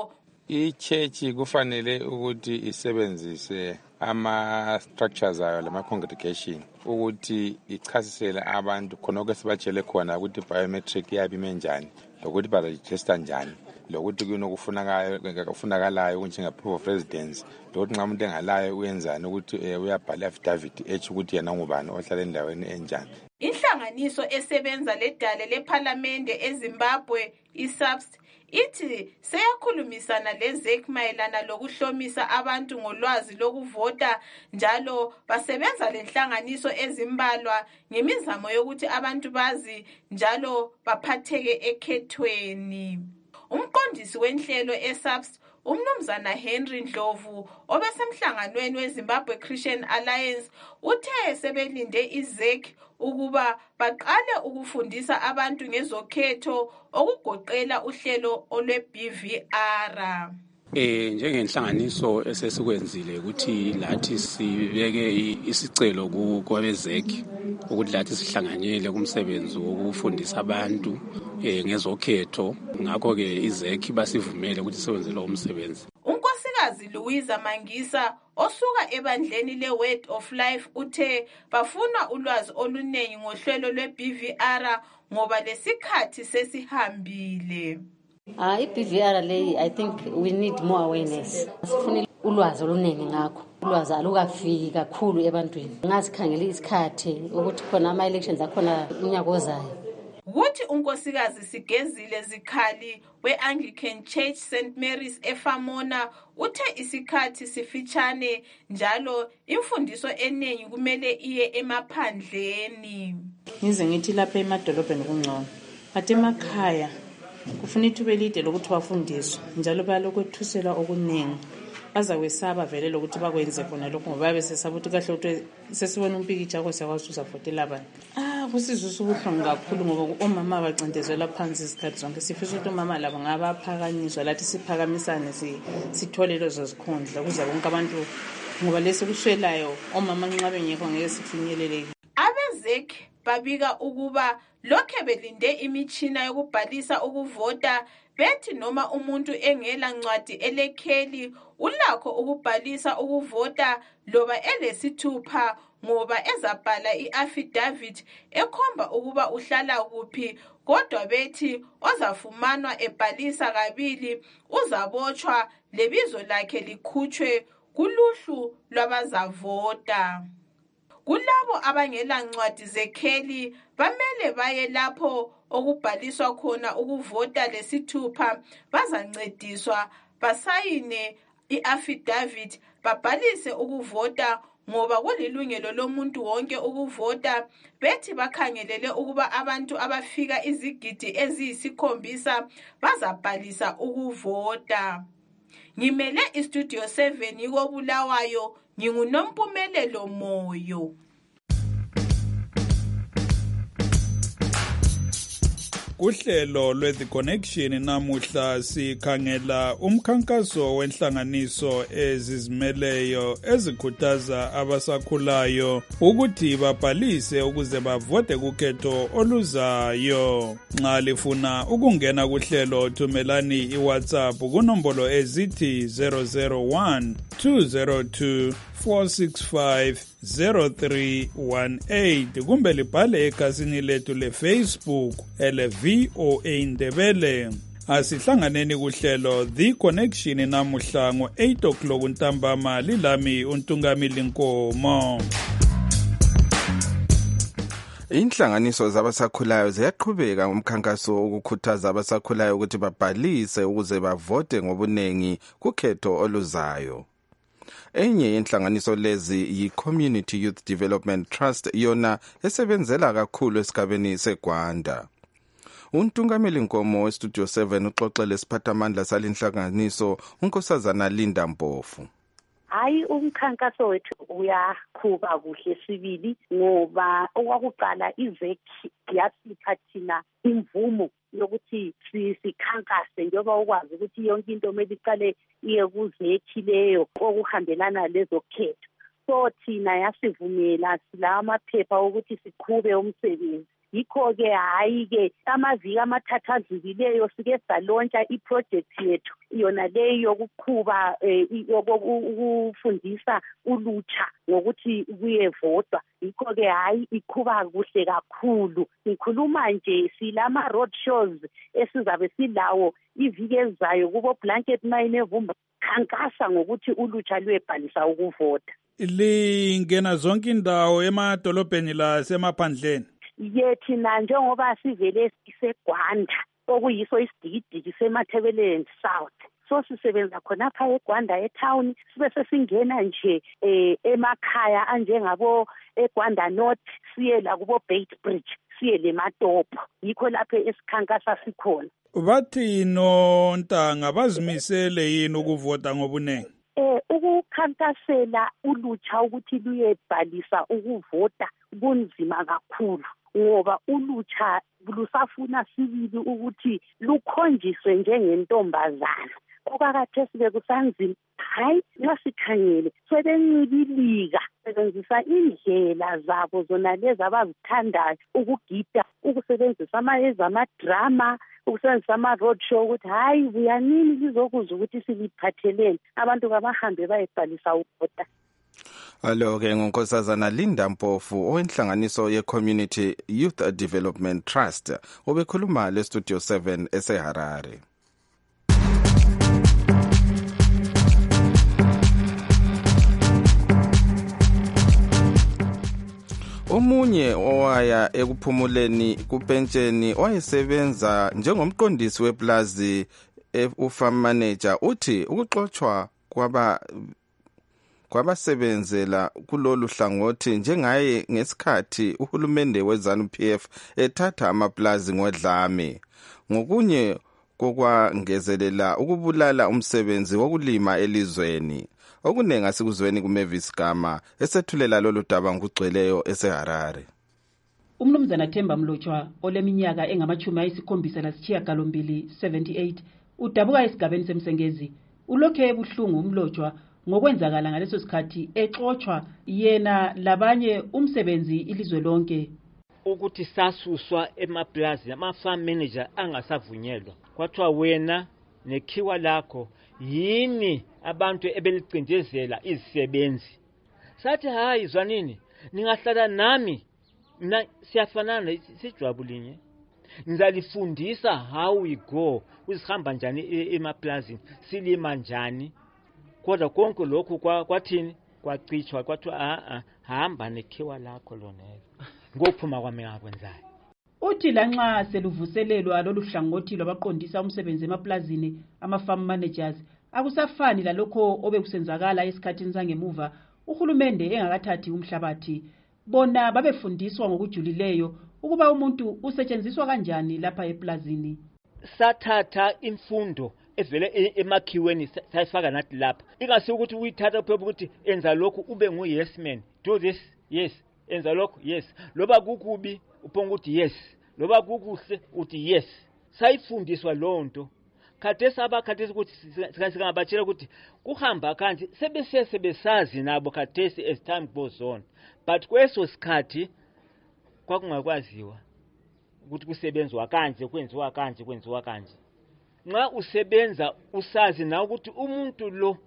ichurch kufanele ukuthi isebenzise ama-structures ayo lama-congregation ukuthi ichasisele abantu khonoko sibatshele khona ukuthi biometric yabi menjani lokuthi barejista njani lokuthi kunokufunakalayo kunjenga-proof of residence lokuthi nxa umuntu engalayo uyenzani ukuthi uyabhala i-affidavit etsho ukuthi yena ngubani ohlala endaweni enjani. Inhlanganiso esebenza ledale lephalamende eZimbabwe i-S A P S ithi seyakhulumisana le-Z E C mayelana lokuhlomisa abantu ngolwazi lokuvota njalo basebenza lenhlanganiso ezimbalwa ngemizamo yokuthi abantu bazi njalo baphatheke ekhethweni. Umqondisi wenhlelo e-S A P S uMnumzana Henry Ndlovu obesemhlanganweni weZimbabwe Christian Alliance uthe sebelinde i-Z E C ukuba baqale ukufundisa abantu ngezokhetho okugoqela uhlelo olwe-B V R. Eh njengenhlanganiso esesikwenzile ukuthi lathi sibeke isicelo kwabe-Z E C ukuthi lathi sihlanganyele kumsebenzi wokufundisa abantu eh ngezokhetho ngakho ke i-Z E C basivumele ukuthi siwenze lo umsebenzi. Unkosikazi Louisa Mangisa osuka ebandleni le-Word of Life uthe bafuna ulwazi oluningi ngohlelo lwe-B V R ngoba lesikhathi sesihambile. Ah i-B V R leyi I think we need more awareness. Sifuna ulwazi oluningi ngakho. Ulwazi alukafiki kakhulu ebantwini. Ngasikhangela isikhathi ukuthi khona ama elections akhona unyaka ozayo. Kuthi unkosikazi Sigezile Zikhali we-Anglican Church Saint Mary's eFamona uthe isikhathi sifitshane njalo imfundiso eningi kumele iye emaphandleni. Ngize ngithi lapha emadolobheni kungcono. Ate emakhaya kufuna ithuba elide lokuthi bafundiswe njalo bayalokwethusela okuningi. Bazakwesaba vele lokuthi bakwenze khona lokho ngoba besesaba ukuthi kahle ukuthi sesibona umpikitsha kwesakwazi uzafotela abantu. Ah kusizwe ubuhlungu kakhulu ngoba omama bacindezelwa phansi isikhathi zonke. Sifisa ukuthi omama labo ngabaphakanyiswa lathi siphakamisane sithole lezo zikhundla ukuze bonke abantu ngoba lesikushelayo omama nxa bengekho ngeke sifinyelele. Abe-Z E C babika ukuba lokhe belinde imitshina yokubhalisa ukuvota bethi noma umuntu engela ncwadi elekheli ulakho ukubhalisa ukuvota loba elesithupha ngoba ezabhala i-affidavit ekhomba ukuba uhlala kuphi kodwa bethi ozafumanwa ebhalisa kabili uzabotshwa lebizo lakhe likhutshwe kuluhlu lwabazavota. Kulabo abangela ncwadi zekheli bamele baye lapho okubhaliswa khona ukuvota lesithupha bazancediswa basayine i-affidavit babhalise ukuvota ngoba kulilungelo lomuntu wonke ukuvota. Bethi bakhangelele ukuba abantu abafika izigidi eziyisikhombisa bazabhalisa ukuvota. Ngimele iStudio seven ikobulawayo nginguNompumelelo Moyo. Kuhlelo lwe-The Connection namuhla sikhangela umkhankaso wenhlanganiso ezizimeleyo ezikhuthaza abasakhulayo ukuthi babhalise ukuze bavote kukhetho oluzayo. Nxa lifuna ukungena kuhlelo thumelani iWhatsApp kunombolo ezithi zero zero one two zero two four six five zero three one eight kumbe libhale ekhasini lethu leFacebook ele V O A Ndebele. Asihlanganeni kuhlelo The Connection namuhla ngo eight o'clock ntambama lilami uNtungamili Nkomo. Inhlanganiso zabasakhulayo ziyaqhubeka ngomkhankaso ukukhuthaza abasakhulayo ukuthi babhalise ukuze bavote ngobunengi kukhetho oluzayo. Enye yenhlanganiso lezi yi-Community Youth Development Trust yona esebenzela kakhulu esigabeni seGwanda. Untungameli Nkomo weStudio seven uxoxele isiphathamandla salenhlanganiso unkosazana Linda Mpofu. Hayi umkhankaso wethu uyaqhuba kuhle sibili ngoba okwakuqala i-Z E C yasipha thina imvumo yokuthi sikhankase njengoba ukwazi ukuthi yonke into kumele iqale iye ku-Z E C leyo okuhambelana lezokhetho. So thina yasivumela sila amaphepha ukuthi siqhube umsebenzi. yikho-ke hhayi-ke amaviki amathathu adlulileyo sike salontsha iprojekthi yethu yona leyi yokuqhuba um ukufundisa ulutsha ngokuthi kuyevotwa. Yikho-ke hhayi iqhuba kuhle kakhulu. Ngikhuluma nje silama-road shows esizabe silawo iviki ezayo kubo Blanket Mine eVumba, khankasa ngokuthi ulutsha luyebhalisa ukuvota. Lingena zonke indawo emadolobheni lasemaphandleni. Yethina njengoba sivele siseGwanda okuyiso isidikidiki seMathebeleni South, so sisebenza khonapha eGwanda etown, sibe sesingena nje eh emakhaya anjengabo eGwanda North, siye la kubo Beitbridge, siye leMatopo. Yikho lapho esikhankasa sikhona. Bathi noNtanga bazimisele yini ukuvota ngobunengi? Eh ukukhankasela ulutsha ukuthi luyebhalisa ukuvota kunzima kakhulu, ngoba ulutsha lusafuna sibili ukuthi lukhonjiswe njengentombazana. Okakathesi bekusanzima, hayi nasikhangele sebencibilika sebenzisa indlela zabo zona lezi abazithandayo, ukugida, ukusebenzisa amayeza amadrama, ukusebenzisa ama-road show, ukuthi hayi buyanini lizokuzwa ukuthi siliphatheleni. Abantu kabahambe bayebhalisa ukuvota. Alo-ke ngunkosazana Linda Mpofu owenhlanganiso ye-Community Youth Development Trust obekhuluma le-Studio seven eseHarare. Omunye owaya ekuphumuleni kupentsheni owayesebenza njengomqondisi weplazi ufarm manager uthi ukuxoxwa kwaba kwabasebenzela kulolu hlangothi njengaye ngesikhathi uhulumende weZANU P F ethatha amaplazi ngodlame, ngokunye kokwangezelela ukubulala umsebenzi wokulima elizweni. Okunenga sikuzweni kuMavis Gama esethulela lolu daba ngugcweleyo eseHarare. Umnumzana Themba Mlotshwa oleminyaka engamachumi ayisikhombisa lasishiyagalombili seventy-eight udabuka esigabeni semsengezi ulokhe ebuhlungu umlotshwa ngokwenzakala ngaleso sikhathi exoxwa yena labanye umsebenzi ilizwe lonke. Ukuthi sasuswa emaplazi ama-farm manager angasavunyelwa, kwathiwa wena nekhiwa lakho yini abantu ebelicindezela izisebenzi. Sathi hayi zwanini, ningahlala nami mina siyafanana sijwabu linye, ngizalifundisa how we go, uzihamba njani emaplazini, silima njani. Kodwa konke lokhu kwathini kwacithwa, kwathiwa a a hamba nekhiwa lakho lonelo. Ngophuma kwami ngakwenzayo. Uthi lanxa seluvuselelwa lolu hlangothi lwabaqondisa umsebenzi emaplazini ama-farm managers akusafani lalokho obekusenzakala esikhathini sangemuva uhulumende engakathathi umhlabathi. Bona babefundiswa ngokujulileyo ukuba umuntu usetshenziswa kanjani lapha eplazini. Sathatha imfundo evele emakhiweni sayifaka nathi lapha. Ingasi ukuthi uyithatha phela ukuthi enza lokhu ube ngu yes man, do this, yes, enza lokhu, yes. Loba kukubi uphonga ukuthi yes, loba kukuhle uthi yes. Sayifundiswa lonto. Khathesi abakhathesi ukuthi singabatshela ukuthi kuhamba kanje sebese sebesazi nabo khathesi as time goes on. But kweso sikhathi kwakungakwaziwa ukuthi kusebenzwa kanje, kwenziwa kanje, kwenziwa kanje. Nxa usebenza usazi na ukuthi umuntu lo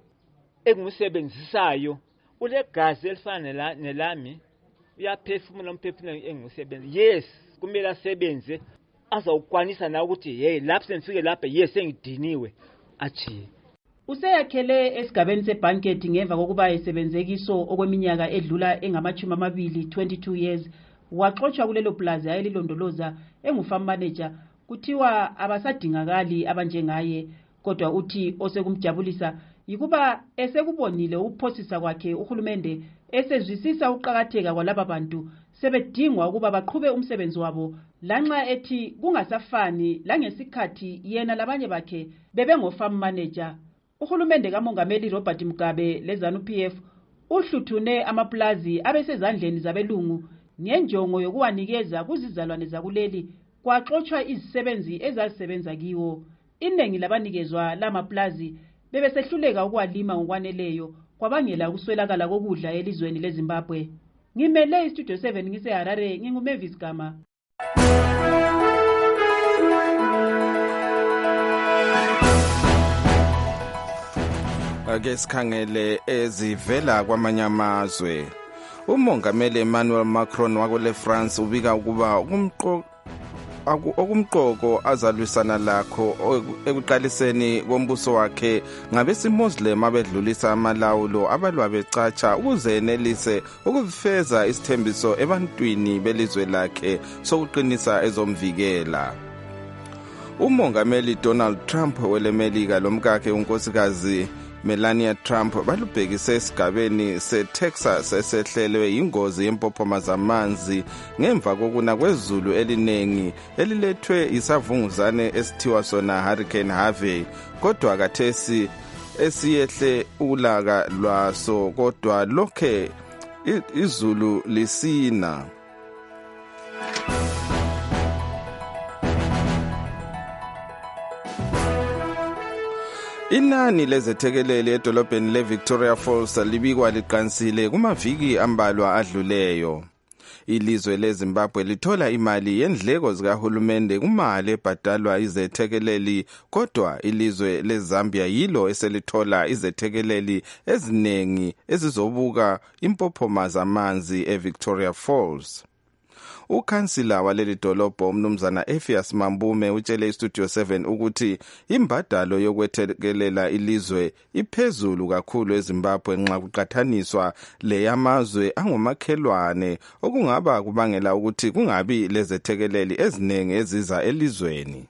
engusebenzisayo ulegazi elifana nelami, uyaphefumula umphefumulo engusebenzi. Yes, kumele asebenze azawukwanisa na ukuthi hey lapho senifike lapha yes engidiniwe achiye. Useyakhele esigabeni seBlanket ngemva kokuba esebenzekiso okweminyaka edlula engamachumi amabili twenty-two years waxoxwa kulelo plaza ayelilondoloza engufarm manager. Kuthiwa abasadingakali abanjengaye, kodwa uthi osekumjabulisa yikuba esekubonile ukuphosisa kwakhe uhulumende esezwisisa uqhakatheka kwalaba bantu sebedingwa ukuba baqhube umsebenzi wabo, lanxa ethi kungasafani langesikhathi yena labanye bakhe bebengofarm manager. Uhulumende kaMongameli Robert Mugabe leZANU P F uhluthune amaplazi abesezandleni zabelungu ngenjongo yokuwanikeza kuzizalwane zakuleli kwaxoxwa izisebenzi ezazisebenza kiwo. Iningi labanikezwa lamaplazi bebesehluleka ukuwalima ngokwaneleyo kwabangela ukuswelakala kokudla elizweni leZimbabwe. Ngimele iStudio seven ngiseHarare, nginguMavis Gama. Ake sikhangele ezivela kwamanye amazwe. Umongameli Emmanuel Macron wakule France ubika ukuba umqo okumqoko azalwisana lakho ekuqaliseni kombuso wakhe ngabesimoslim abedlulisa amalawulo abalwa becatsha ukuze enelise ukufeza isithembiso ebantwini belizwe lakhe sokuqinisa ezomvikela. Umongameli Donald Trump welemelika lomkakhe unkosikazi Melania Trump balubhekise esigabeni seTexas esehlelwe ingozi yempophoma zamanzi ngemva kokuna kwezulu elinengi elilethwe isavunguzane esithiwa sona Hurricane Harvey, kodwa kathesi esiyehle ulaka lwaso kodwa lokhe izulu lisina. Inani lezethekeleli edolobheni leVictoria Falls libikwa liqansile kumaviki ambalwa adluleyo. Ilizwe leZimbabwe lithola imali yendleko zikahulumende kumali ebhadalwa izethekeleli, kodwa ilizwe leZambia yilo eselithola izethekeleli eziningi ezizobuka impophoma zamanzi eVictoria Falls. Ukhansila waleli dolobho umnumzana Ephias Mambume utshele iStudio seven ukuthi imbadalo yokwethekelela ilizwe iphezulu kakhulu eZimbabwe nxa kuqathaniswa leyamazwe angomakhelwane, okungaba kubangela ukuthi kungabi lezethekeleli eziningi eziza elizweni.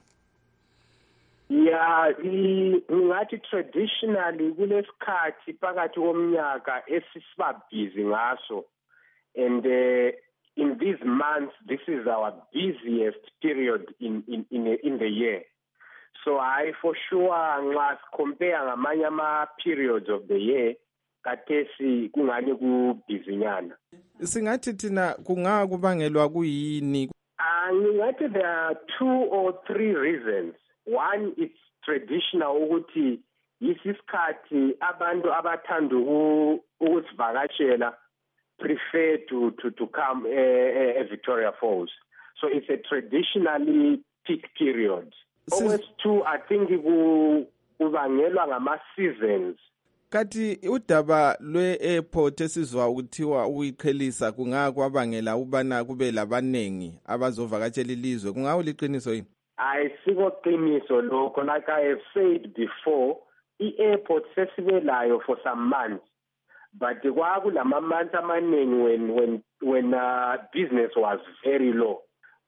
Ya, ngathi traditionally kulesikhathi phakathi komnyaka esisiba busy ngaso, and uh, in these months, this is our busiest period in in in, in the year. So I for sure unless compare ngamanye ama periods of the year, kathesi kungani ku busy nyana. Singathi thina kunga kubangelwa kuyini? Ah, ngathi there are two or three reasons. One, it's traditional ukuthi isisikhathi abantu abathanda ukusivakashela prefer to to to come uh, uh, Victoria Falls. So it's a traditionally peak period. Always two, I think kubangelwa ngama seasons. Kati udaba lwe-airport esizwa ukuthiwa ukuyiqhelisa kungakwabangela ubana kube labanengi abazovakatshela ilizwe, kungawuliqiniso yini? Ayisiko qiniso lokho. Like I have said before, i-airport sesibelayo for some months. But kwakulama months amaningi when when when uh, business was very low.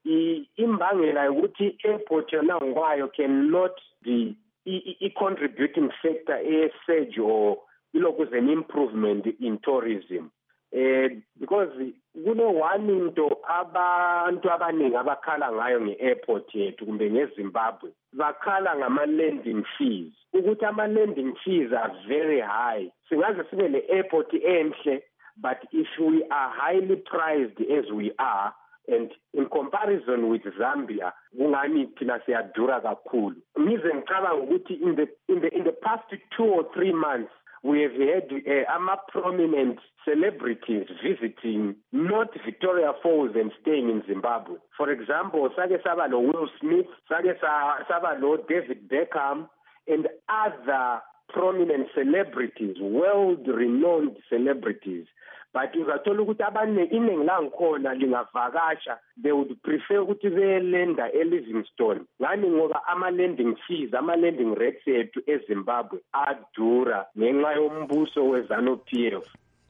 Imbangela ukuthi airport yona ngwayo cannot be a contributing factor a surge or ilokuze an improvement in tourism. Uh, because kuno one into abantu abaningi abakhala ngayo nge-airport yethu kumbe ngeZimbabwe bakhala ngama-landing fees, ukuthi ama-landing fees are very high. Singaze sibe le-airport enhle, but if we are highly priced as we are, and in comparison with Zambia, kungani thina siyadura kakhulu. Ngize ngicabanga ukuthi in the in the in the past two or three months we have had uh, ama prominent celebrities visiting not Victoria Falls and staying in Zimbabwe. For example, sake saba lo Will Smith, sake saba lo David Beckham, and other prominent celebrities, world-renowned celebrities. But uzathola ukuthi abane iningi langikhona lingavakasha, they would prefer ukuthi belenda eLivingstone. Ngani ngoba ama-landing fees, ama-landing rates ethu eZimbabwe adura ngenxa yombuso weZanu-P F.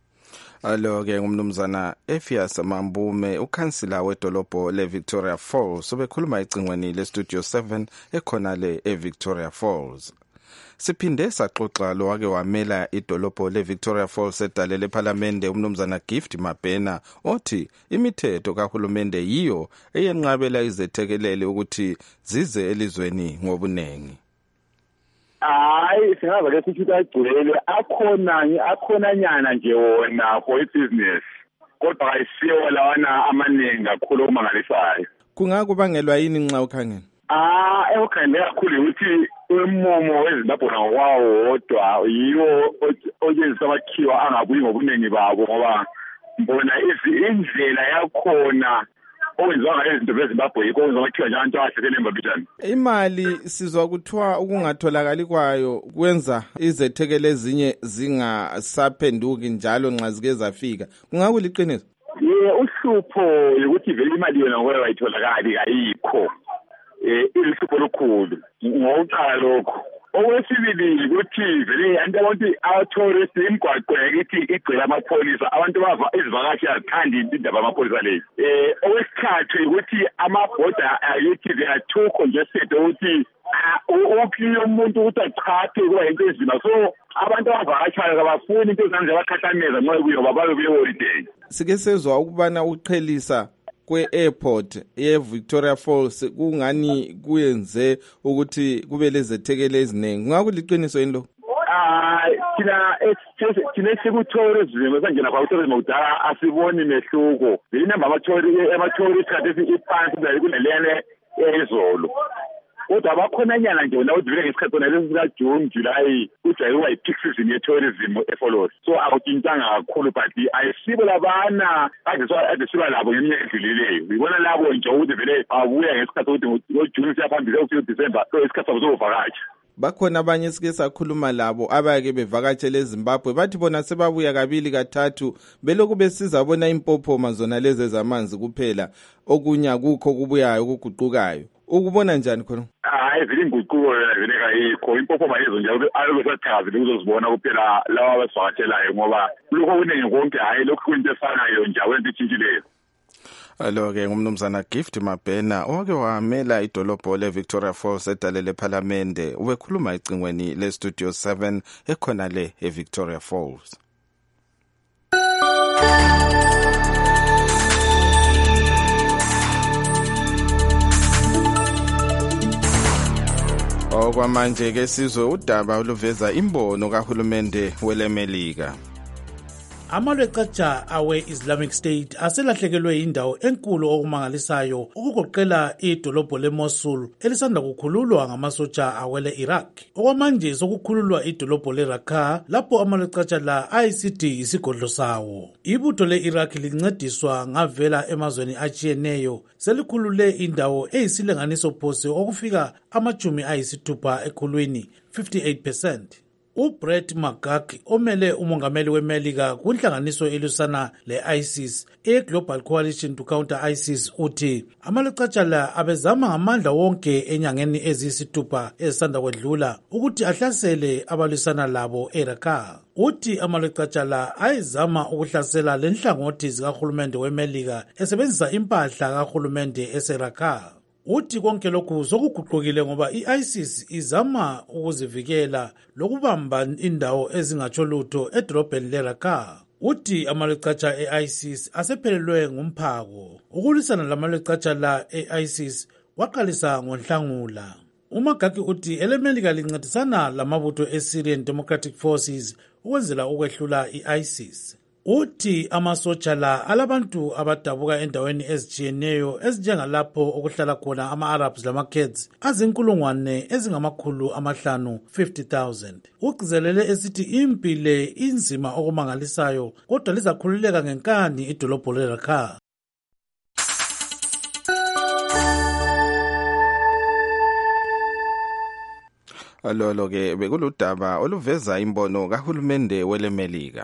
Alo-ke ngumnumzana Ephias Mambume, ukhansila wedolobho le-Victoria Falls, ubekhuluma ecingweni le-Studio seven ekhona le e-Victoria Falls. Siphinde saxoxa lo wake wamela idolobho leVictoria Falls edalele eParliament umnumzana Gift Mabhena othi imithetho kahulumende yiyo eyenqabela izethekelele ukuthi zize elizweni ngobunengi. Hayi singaba lesithi kagcwele akhona akhona nyana nje wona for business, kodwa ayisiyo lawana amaningi kakhulu omangalisayo. Kungakubangelwa yini nxa ukhangela? Ah, ekukhangela kakhulu ukuthi umomo weZimbabwe ngwawo wodwa yiwo oyenza abakhiwa angabuyi ngobunengi babo, ngoba mbona indlela yakhona okwenziwa ngale zinto bezimbabwe yikho okwenziwa kwathiwa njanto ahlekele embabitshani. Imali sizwa kuthiwa ukungatholakali kwayo kwenza izethekele ezinye zingasaphenduki njalo nxa zike zafika. Kungakuliqiniso? Ye uhlupho ukuthi vele imali yona ngoba ayitholakali ayikho. Eh ihlupho lokhulu. Ngokuqala lokho. Okwesibili ukuthi vele anti abantu abathorist imigwaqo yakithi igcwele amapholisa abantu bava izivakashi azithandi indaba amapholisa lezi. Eh okwesithathu ukuthi amabhoda ayithi they are too congested ukuthi ukhiye umuntu ukuthi achathe kuba into ezima so abantu abavakashayo abafuni into ezanje abakhathameza nxa kuyoba babe kuye holiday. Sike sezwa ukubana uqhelisa kwe-airport ye-Victoria Falls kungani kuyenze ukuthi kube lezethekele eziningi. Kungakuliqiniso yini lo? Ah, thina thina sikutourism esangena kwa tourism udala asiboni mehluko. Inamba ama-tourist ama-tourist khathi iphansi kunelene ezolo. Kodwa bakhona nyana nje wena udlule ngesikhathi sona lesi sika June July kujayelwa yi-peak season ye-tourism efollows. So akutshintshanga kakhulu but ayisibo labana adesiba labo ngeminyaka edlulileyo. Ngibona labo nje ukuthi vele abuya ngesikhathi ukuthi ngoJune siyaphambili ukuthi December so isikhathi sabo sokuvakatsha. Bakhona abanye sike sakhuluma labo abayake bevakatshele eZimbabwe bathi bona sebabuya kabili kathathu belokhu besiza bona impophoma zona lezi zamanzi kuphela okunya kukho kubuyayo ukuguqukayo. Ukubona njani khona? Hayi vele inguquko vele kayikho impophoma yezo nje alobe sathazi ukuzozibona kuphela lawa abasivakatshelayo ngoba lokho kuningi konke hayi lokho kwinto efanayo nje wento itshintshileyo. Alo-ke ngumnumzana Gift Mabhena owake wamela idolobho le-Victoria Falls edale lephalamende ubekhuluma ecingweni le-Studio seven ekhona le e-Victoria Falls. Okwamanje ke sizwe udaba oluveza imbono kahulumende welemelika. Amalwecatsha awe-Islamic State aselahlekelwe indawo enkulu okumangalisayo ukugoqela idolobho le-Mosul elisanda kukhululwa ngamasotsha awele-Iraq. Okwamanje sokukhululwa idolobho le-Raqqa lapho amalwecatsha la ayisithi isigodlo sawo. Ibutho le-Iraq lincediswa ngavela emazweni atshiyeneyo selikhulule indawo eyisilinganiso phose okufika amajumi ayisithupha ekhulwini fifty-eight percent. uBrett McGurk omele umongameli weMelika kunhlanganiso elusana le-ISIS e-Global Coalition to Counter ISIS uthi amalwecatsha la abezama ngamandla wonke enyangeni eziyisithupha ezisanda kwedlula ukuthi ahlasele abalwisana labo eRaqqa. Uthi amalwecatsha la ayizama ukuhlasela lenhlangothi zikahulumende weMelika esebenzisa impahla kahulumende eseRaqqa. Uthi konke lokhu sokuguqukile ngoba i-ISIS izama ukuzivikela lokubamba indawo ezingatsho lutho edolobheni leRaqqa. Uthi amalwecatsha e-ISIS asephelelwe ngumphako. Ukulwisana lamalwecatsha la e-ISIS waqalisa ngoNhlangula. uMagaki uthi elemelika lincedisana lamabutho e-Syrian Democratic Forces ukwenzela ukwehlula i-ISIS. Uthi amasotsha la alabantu abadabuka endaweni ezitshiyeneyo ezinjengalapho okuhlala khona ama-Arabs lama-Kurds azinkulungwane ezingamakhulu amahlanu fifty thousand. Ugcizelele esithi impi le inzima okumangalisayo kodwa lizakhululeka ngenkani idolobho leRaqqa. Alolo-ke bekuludaba oluveza imbono kahulumende welemelika.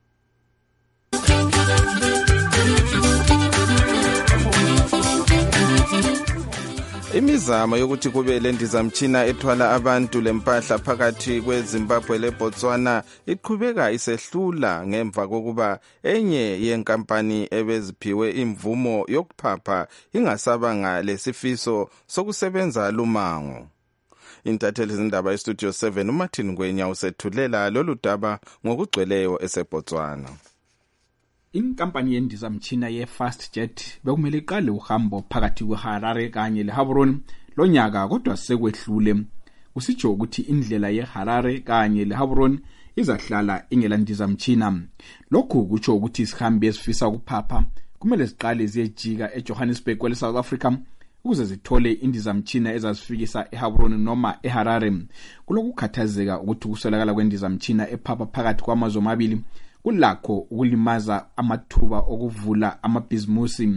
Imizamo yokuthi kube lendizamtshina ethwala abantu lempahla phakathi kweZimbabwe leBotswana iqhubeka isehlula ngemva kokuba enye yenkampani ebeziphiwe imvumo yokuphapha ingasabanga lesifiso sokusebenza lumango. Intatheli zindaba eStudio seven uMartin Ngwenya usethulela lolu daba ngokugcweleyo eseBotswana. Inkampani yendizamtshina ye-Fastjet bekumele iqale uhambo phakathi kweHarare kanye leHaburoni lonyaka kodwa sekwehlule. Kusitsho ukuthi indlela yeHarare kanye leHaburoni izahlala ingelandizamtshina. Lokhu kutsho ukuthi isihambi esifisa ukuphapha kumele siqale ziyejika eJohannesburg kwele-South Africa ukuze zithole indizamtshina ezazifikisa eHaburoni noma eHarare. Kulokukhathazeka ukuthi ukuswelakala kwendizamtshina ephapha phakathi kwamazwe amabili kulakho ukulimaza amathuba okuvula amabhizimusi.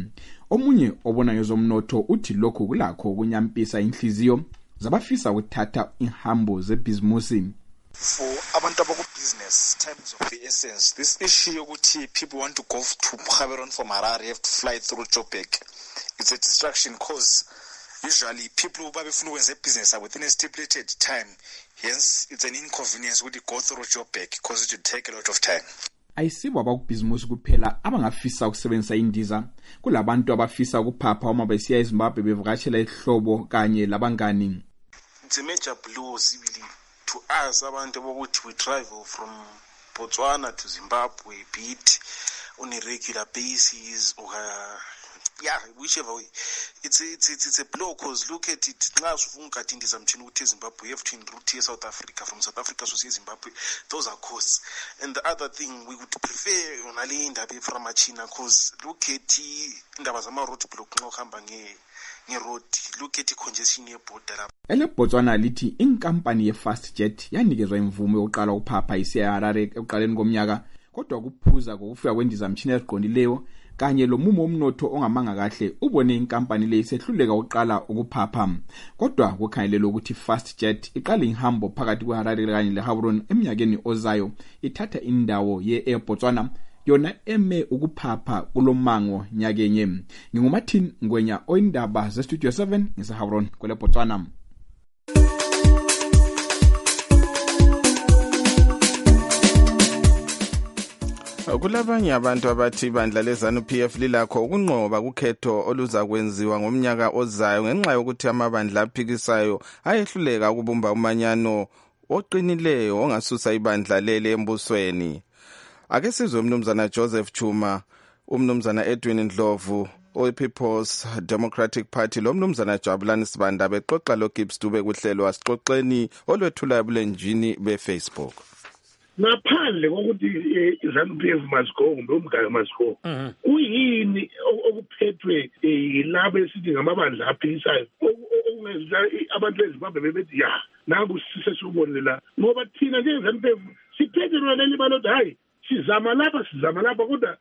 Omunye obona ngezomnotho uthi lokhu kulakho kunyampisa inhliziyo zabafisa ukuthatha inhambo zebhizimusi. For abantu abaku-business, times of the essence. This issue yokuthi people want to go to Gaborone from Harare, have to fly through Joburg. It's a distraction because usually people babefuna ukwenza business within a stipulated time. Hence, it's an inconvenience ukuthi go through Joburg because it would take a lot of time. Ayisibo abakubhizimusi kuphela abangafisa ukusebenzisa indiza, kulabantu abafisa ukuphapha uma besiya eZimbabwe bevakashela ihlobo kanye labangani. It's a major blow sibili to us abantu bokuthi we travel from Botswana to Zimbabwe, be it on a regular basis or uh, yeah, whichever way. It's a, it's a, it's a blow because look at it. Nxa ufuna ukuthatha indiza mthini ukuthi eZimbabwe, you have to enroute eSouth Africa. From South Africa to Zimbabwe, those are costs. And the other thing we would prefer on ale indaba from China because look at indaba zama road block ngohamba nge ngeroad. Look at congestion yeborder lapha. Ele Botswana lithi inkampani yeFastJet yanikezwa imvume yokuqala ukuphapha isiya Harare ekuqaleni komnyaka, kodwa kuphuza kokufika kwendiza mtshini eziqondileyo kanye lo mumo omnotho ongamanga kahle ubone inkampani le isehluleka ukuqala ukuphapha. Kodwa kukhangelelwe ukuthi FastJet iqala inhambo phakathi kweHarare kanye leGaborone eminyakeni ozayo ithatha indawo ye-Air Botswana yona eme ukuphapha kulomango nyakenye. NginguMartin Ngwenya oyindaba zeStudio seven ngeseGaborone kwele Botswana. Kulabanye abantu abathi ibandla leZANU-P F lilakho ukunqoba kukhetho oluzakwenziwa ngomnyaka ozayo ngenxa yokuthi amabandla aphikisayo ayehluleka ukubumba umanyano oqinileyo ongasusa ibandla lele embusweni. Ake sizwe umnumzana Joseph Chuma, umnumzana Edwin Ndlovu owePeople's Democratic Party lo mnumzana Jabulani Sibanda bexoxa lo Gibbs Dube kuhlelo asixoxeni olwethula ebulenjini beFacebook. Ngaphandle kokuthi iZANU-P F must go kumbe umgaka must go, kuyini okuphethwe yilabo esithi ngamabandla aphikisayo okungenza abantu beZimbabwe bebethi ya nangu sisesubonile la, ngoba thina njengeZANU-P F siphethe lona leli baloti hayi sizama lapha sizama lapha kodwa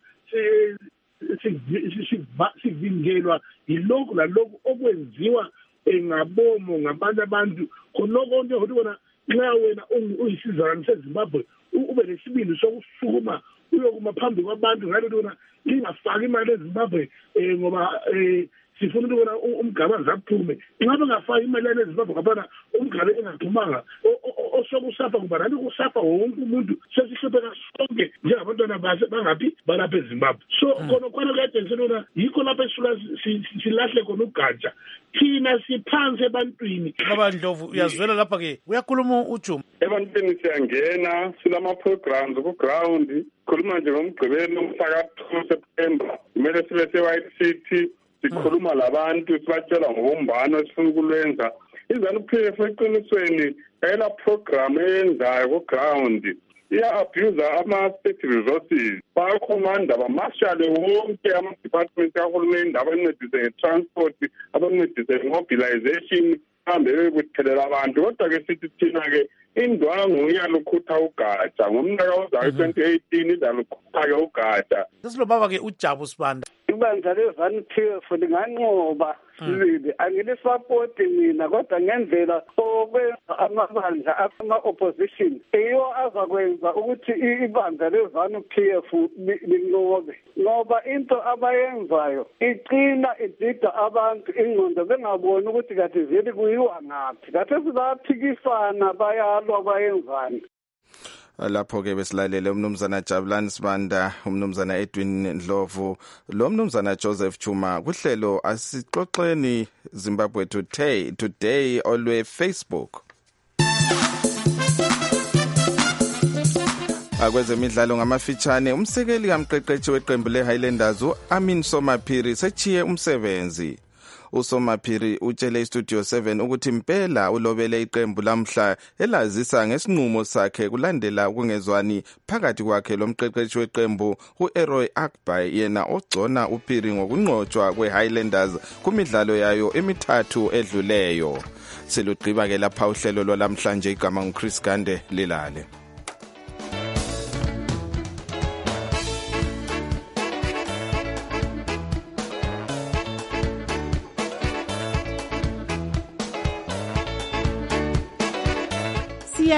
sivingelwa yilokhu lalokhu okwenziwa ngabomo ngabantu abantu khonoko nje ukuthi bona nxa wena uyisizana seZimbabwe ube lesibili sokusukuma uyokuma phambi kwabantu ngalo lona lingafaki imali eZimbabwe ngoba sifuna ukubona umgaba zaphume. Ngabe ngafaka imali eZimbabwe ngabana umgaba engaphumanga osokusafa kuba nani kusafa wonke umuntu sesihlopheka sonke njengabantwana base bangaphi balapha eZimbabwe. So khona khona kuyajenselona yikho lapha esula silahle khona ugatsha thina siphansi ebantwini. Baba Ndlovu uyazwela lapha ke uyakhuluma uJuma ebantwini siyangena silama programs ku ground khuluma nje ngomgqibelo umhla ka-two September kumele sibe se-White City sikhuluma labantu sibatshela ngobumbano esifuna ukulwenza. iZANU-P F eqinisweni ayela program eyenzayo ku ground iya-abuse ama-state resources, bayakhomanda bamashale wonke ama-department kahulumeni abancedise nge-transport abancedise nge-mobilization hambe bekuthelela abantu. Kodwa-ke sithi thina-ke indwangu iyalukhutha ugatsha ngomnyaka ozayo twenty eighteen izalukhutha-ke ugatsha. Sesilobaba-ke uJabu Sibanda. Ibandla leZANU-P F linganqoba sibili, angilisapoti mina kodwa ngendlela okwenza amabandla ama-opposition iyo azakwenza ukuthi ibandla leZANU-P F linqobe, ngoba into abayenzayo igcina idida abantu ingqondo bengaboni ukuthi kade vele kuyiwa ngaphi, kade sibaphikisana bayalwa bayenzani. Lapho ke besilalele umnumzana Jabulani Sibanda, umnumzana Edwin Ndlovu, lo mnumzana Joseph Chuma kuhlelo asixoxeni Zimbabwe Today today olwe Facebook. Akwezemidlalo ngamafitshane umsekeli kamqeqeshi weqembu leHighlanders uAmin Somaphiri sechiye umsebenzi. uSomaphiri utshele iStudio seven ukuthi impela ulobele iqembu lamhla elazisa ngesinqumo sakhe kulandela ukungezwani phakathi kwakhe lomqeqeshi weqembu uEroy Akbay yena ogcona uPhiri ngokunqotshwa kweHighlanders kumidlalo yayo emithathu edluleyo. Selugqiba ke lapha uhlelo lwalamhlanje igama nguChris Gande lilale.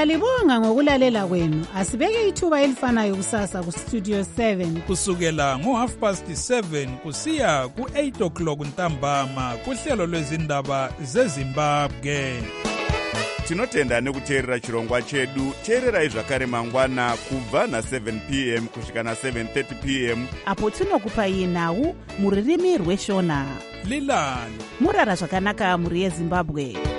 Siyalibonga ngokulalela kwenu. Asibeke ithuba elifanayo kusasa ku Studio seven kusukela ngo half past seven kusiya ku eight o'clock ntambama kuhlelo lwezindaba zeZimbabwe. Tinotenda nekuteerera chirongwa chedu. Teererai zvakare mangwana kubva na seven p m kusvika na seven thirty p m apo tinokupai nhau muririmi rweshona. Lilani murara zvakanaka muri yeZimbabwe.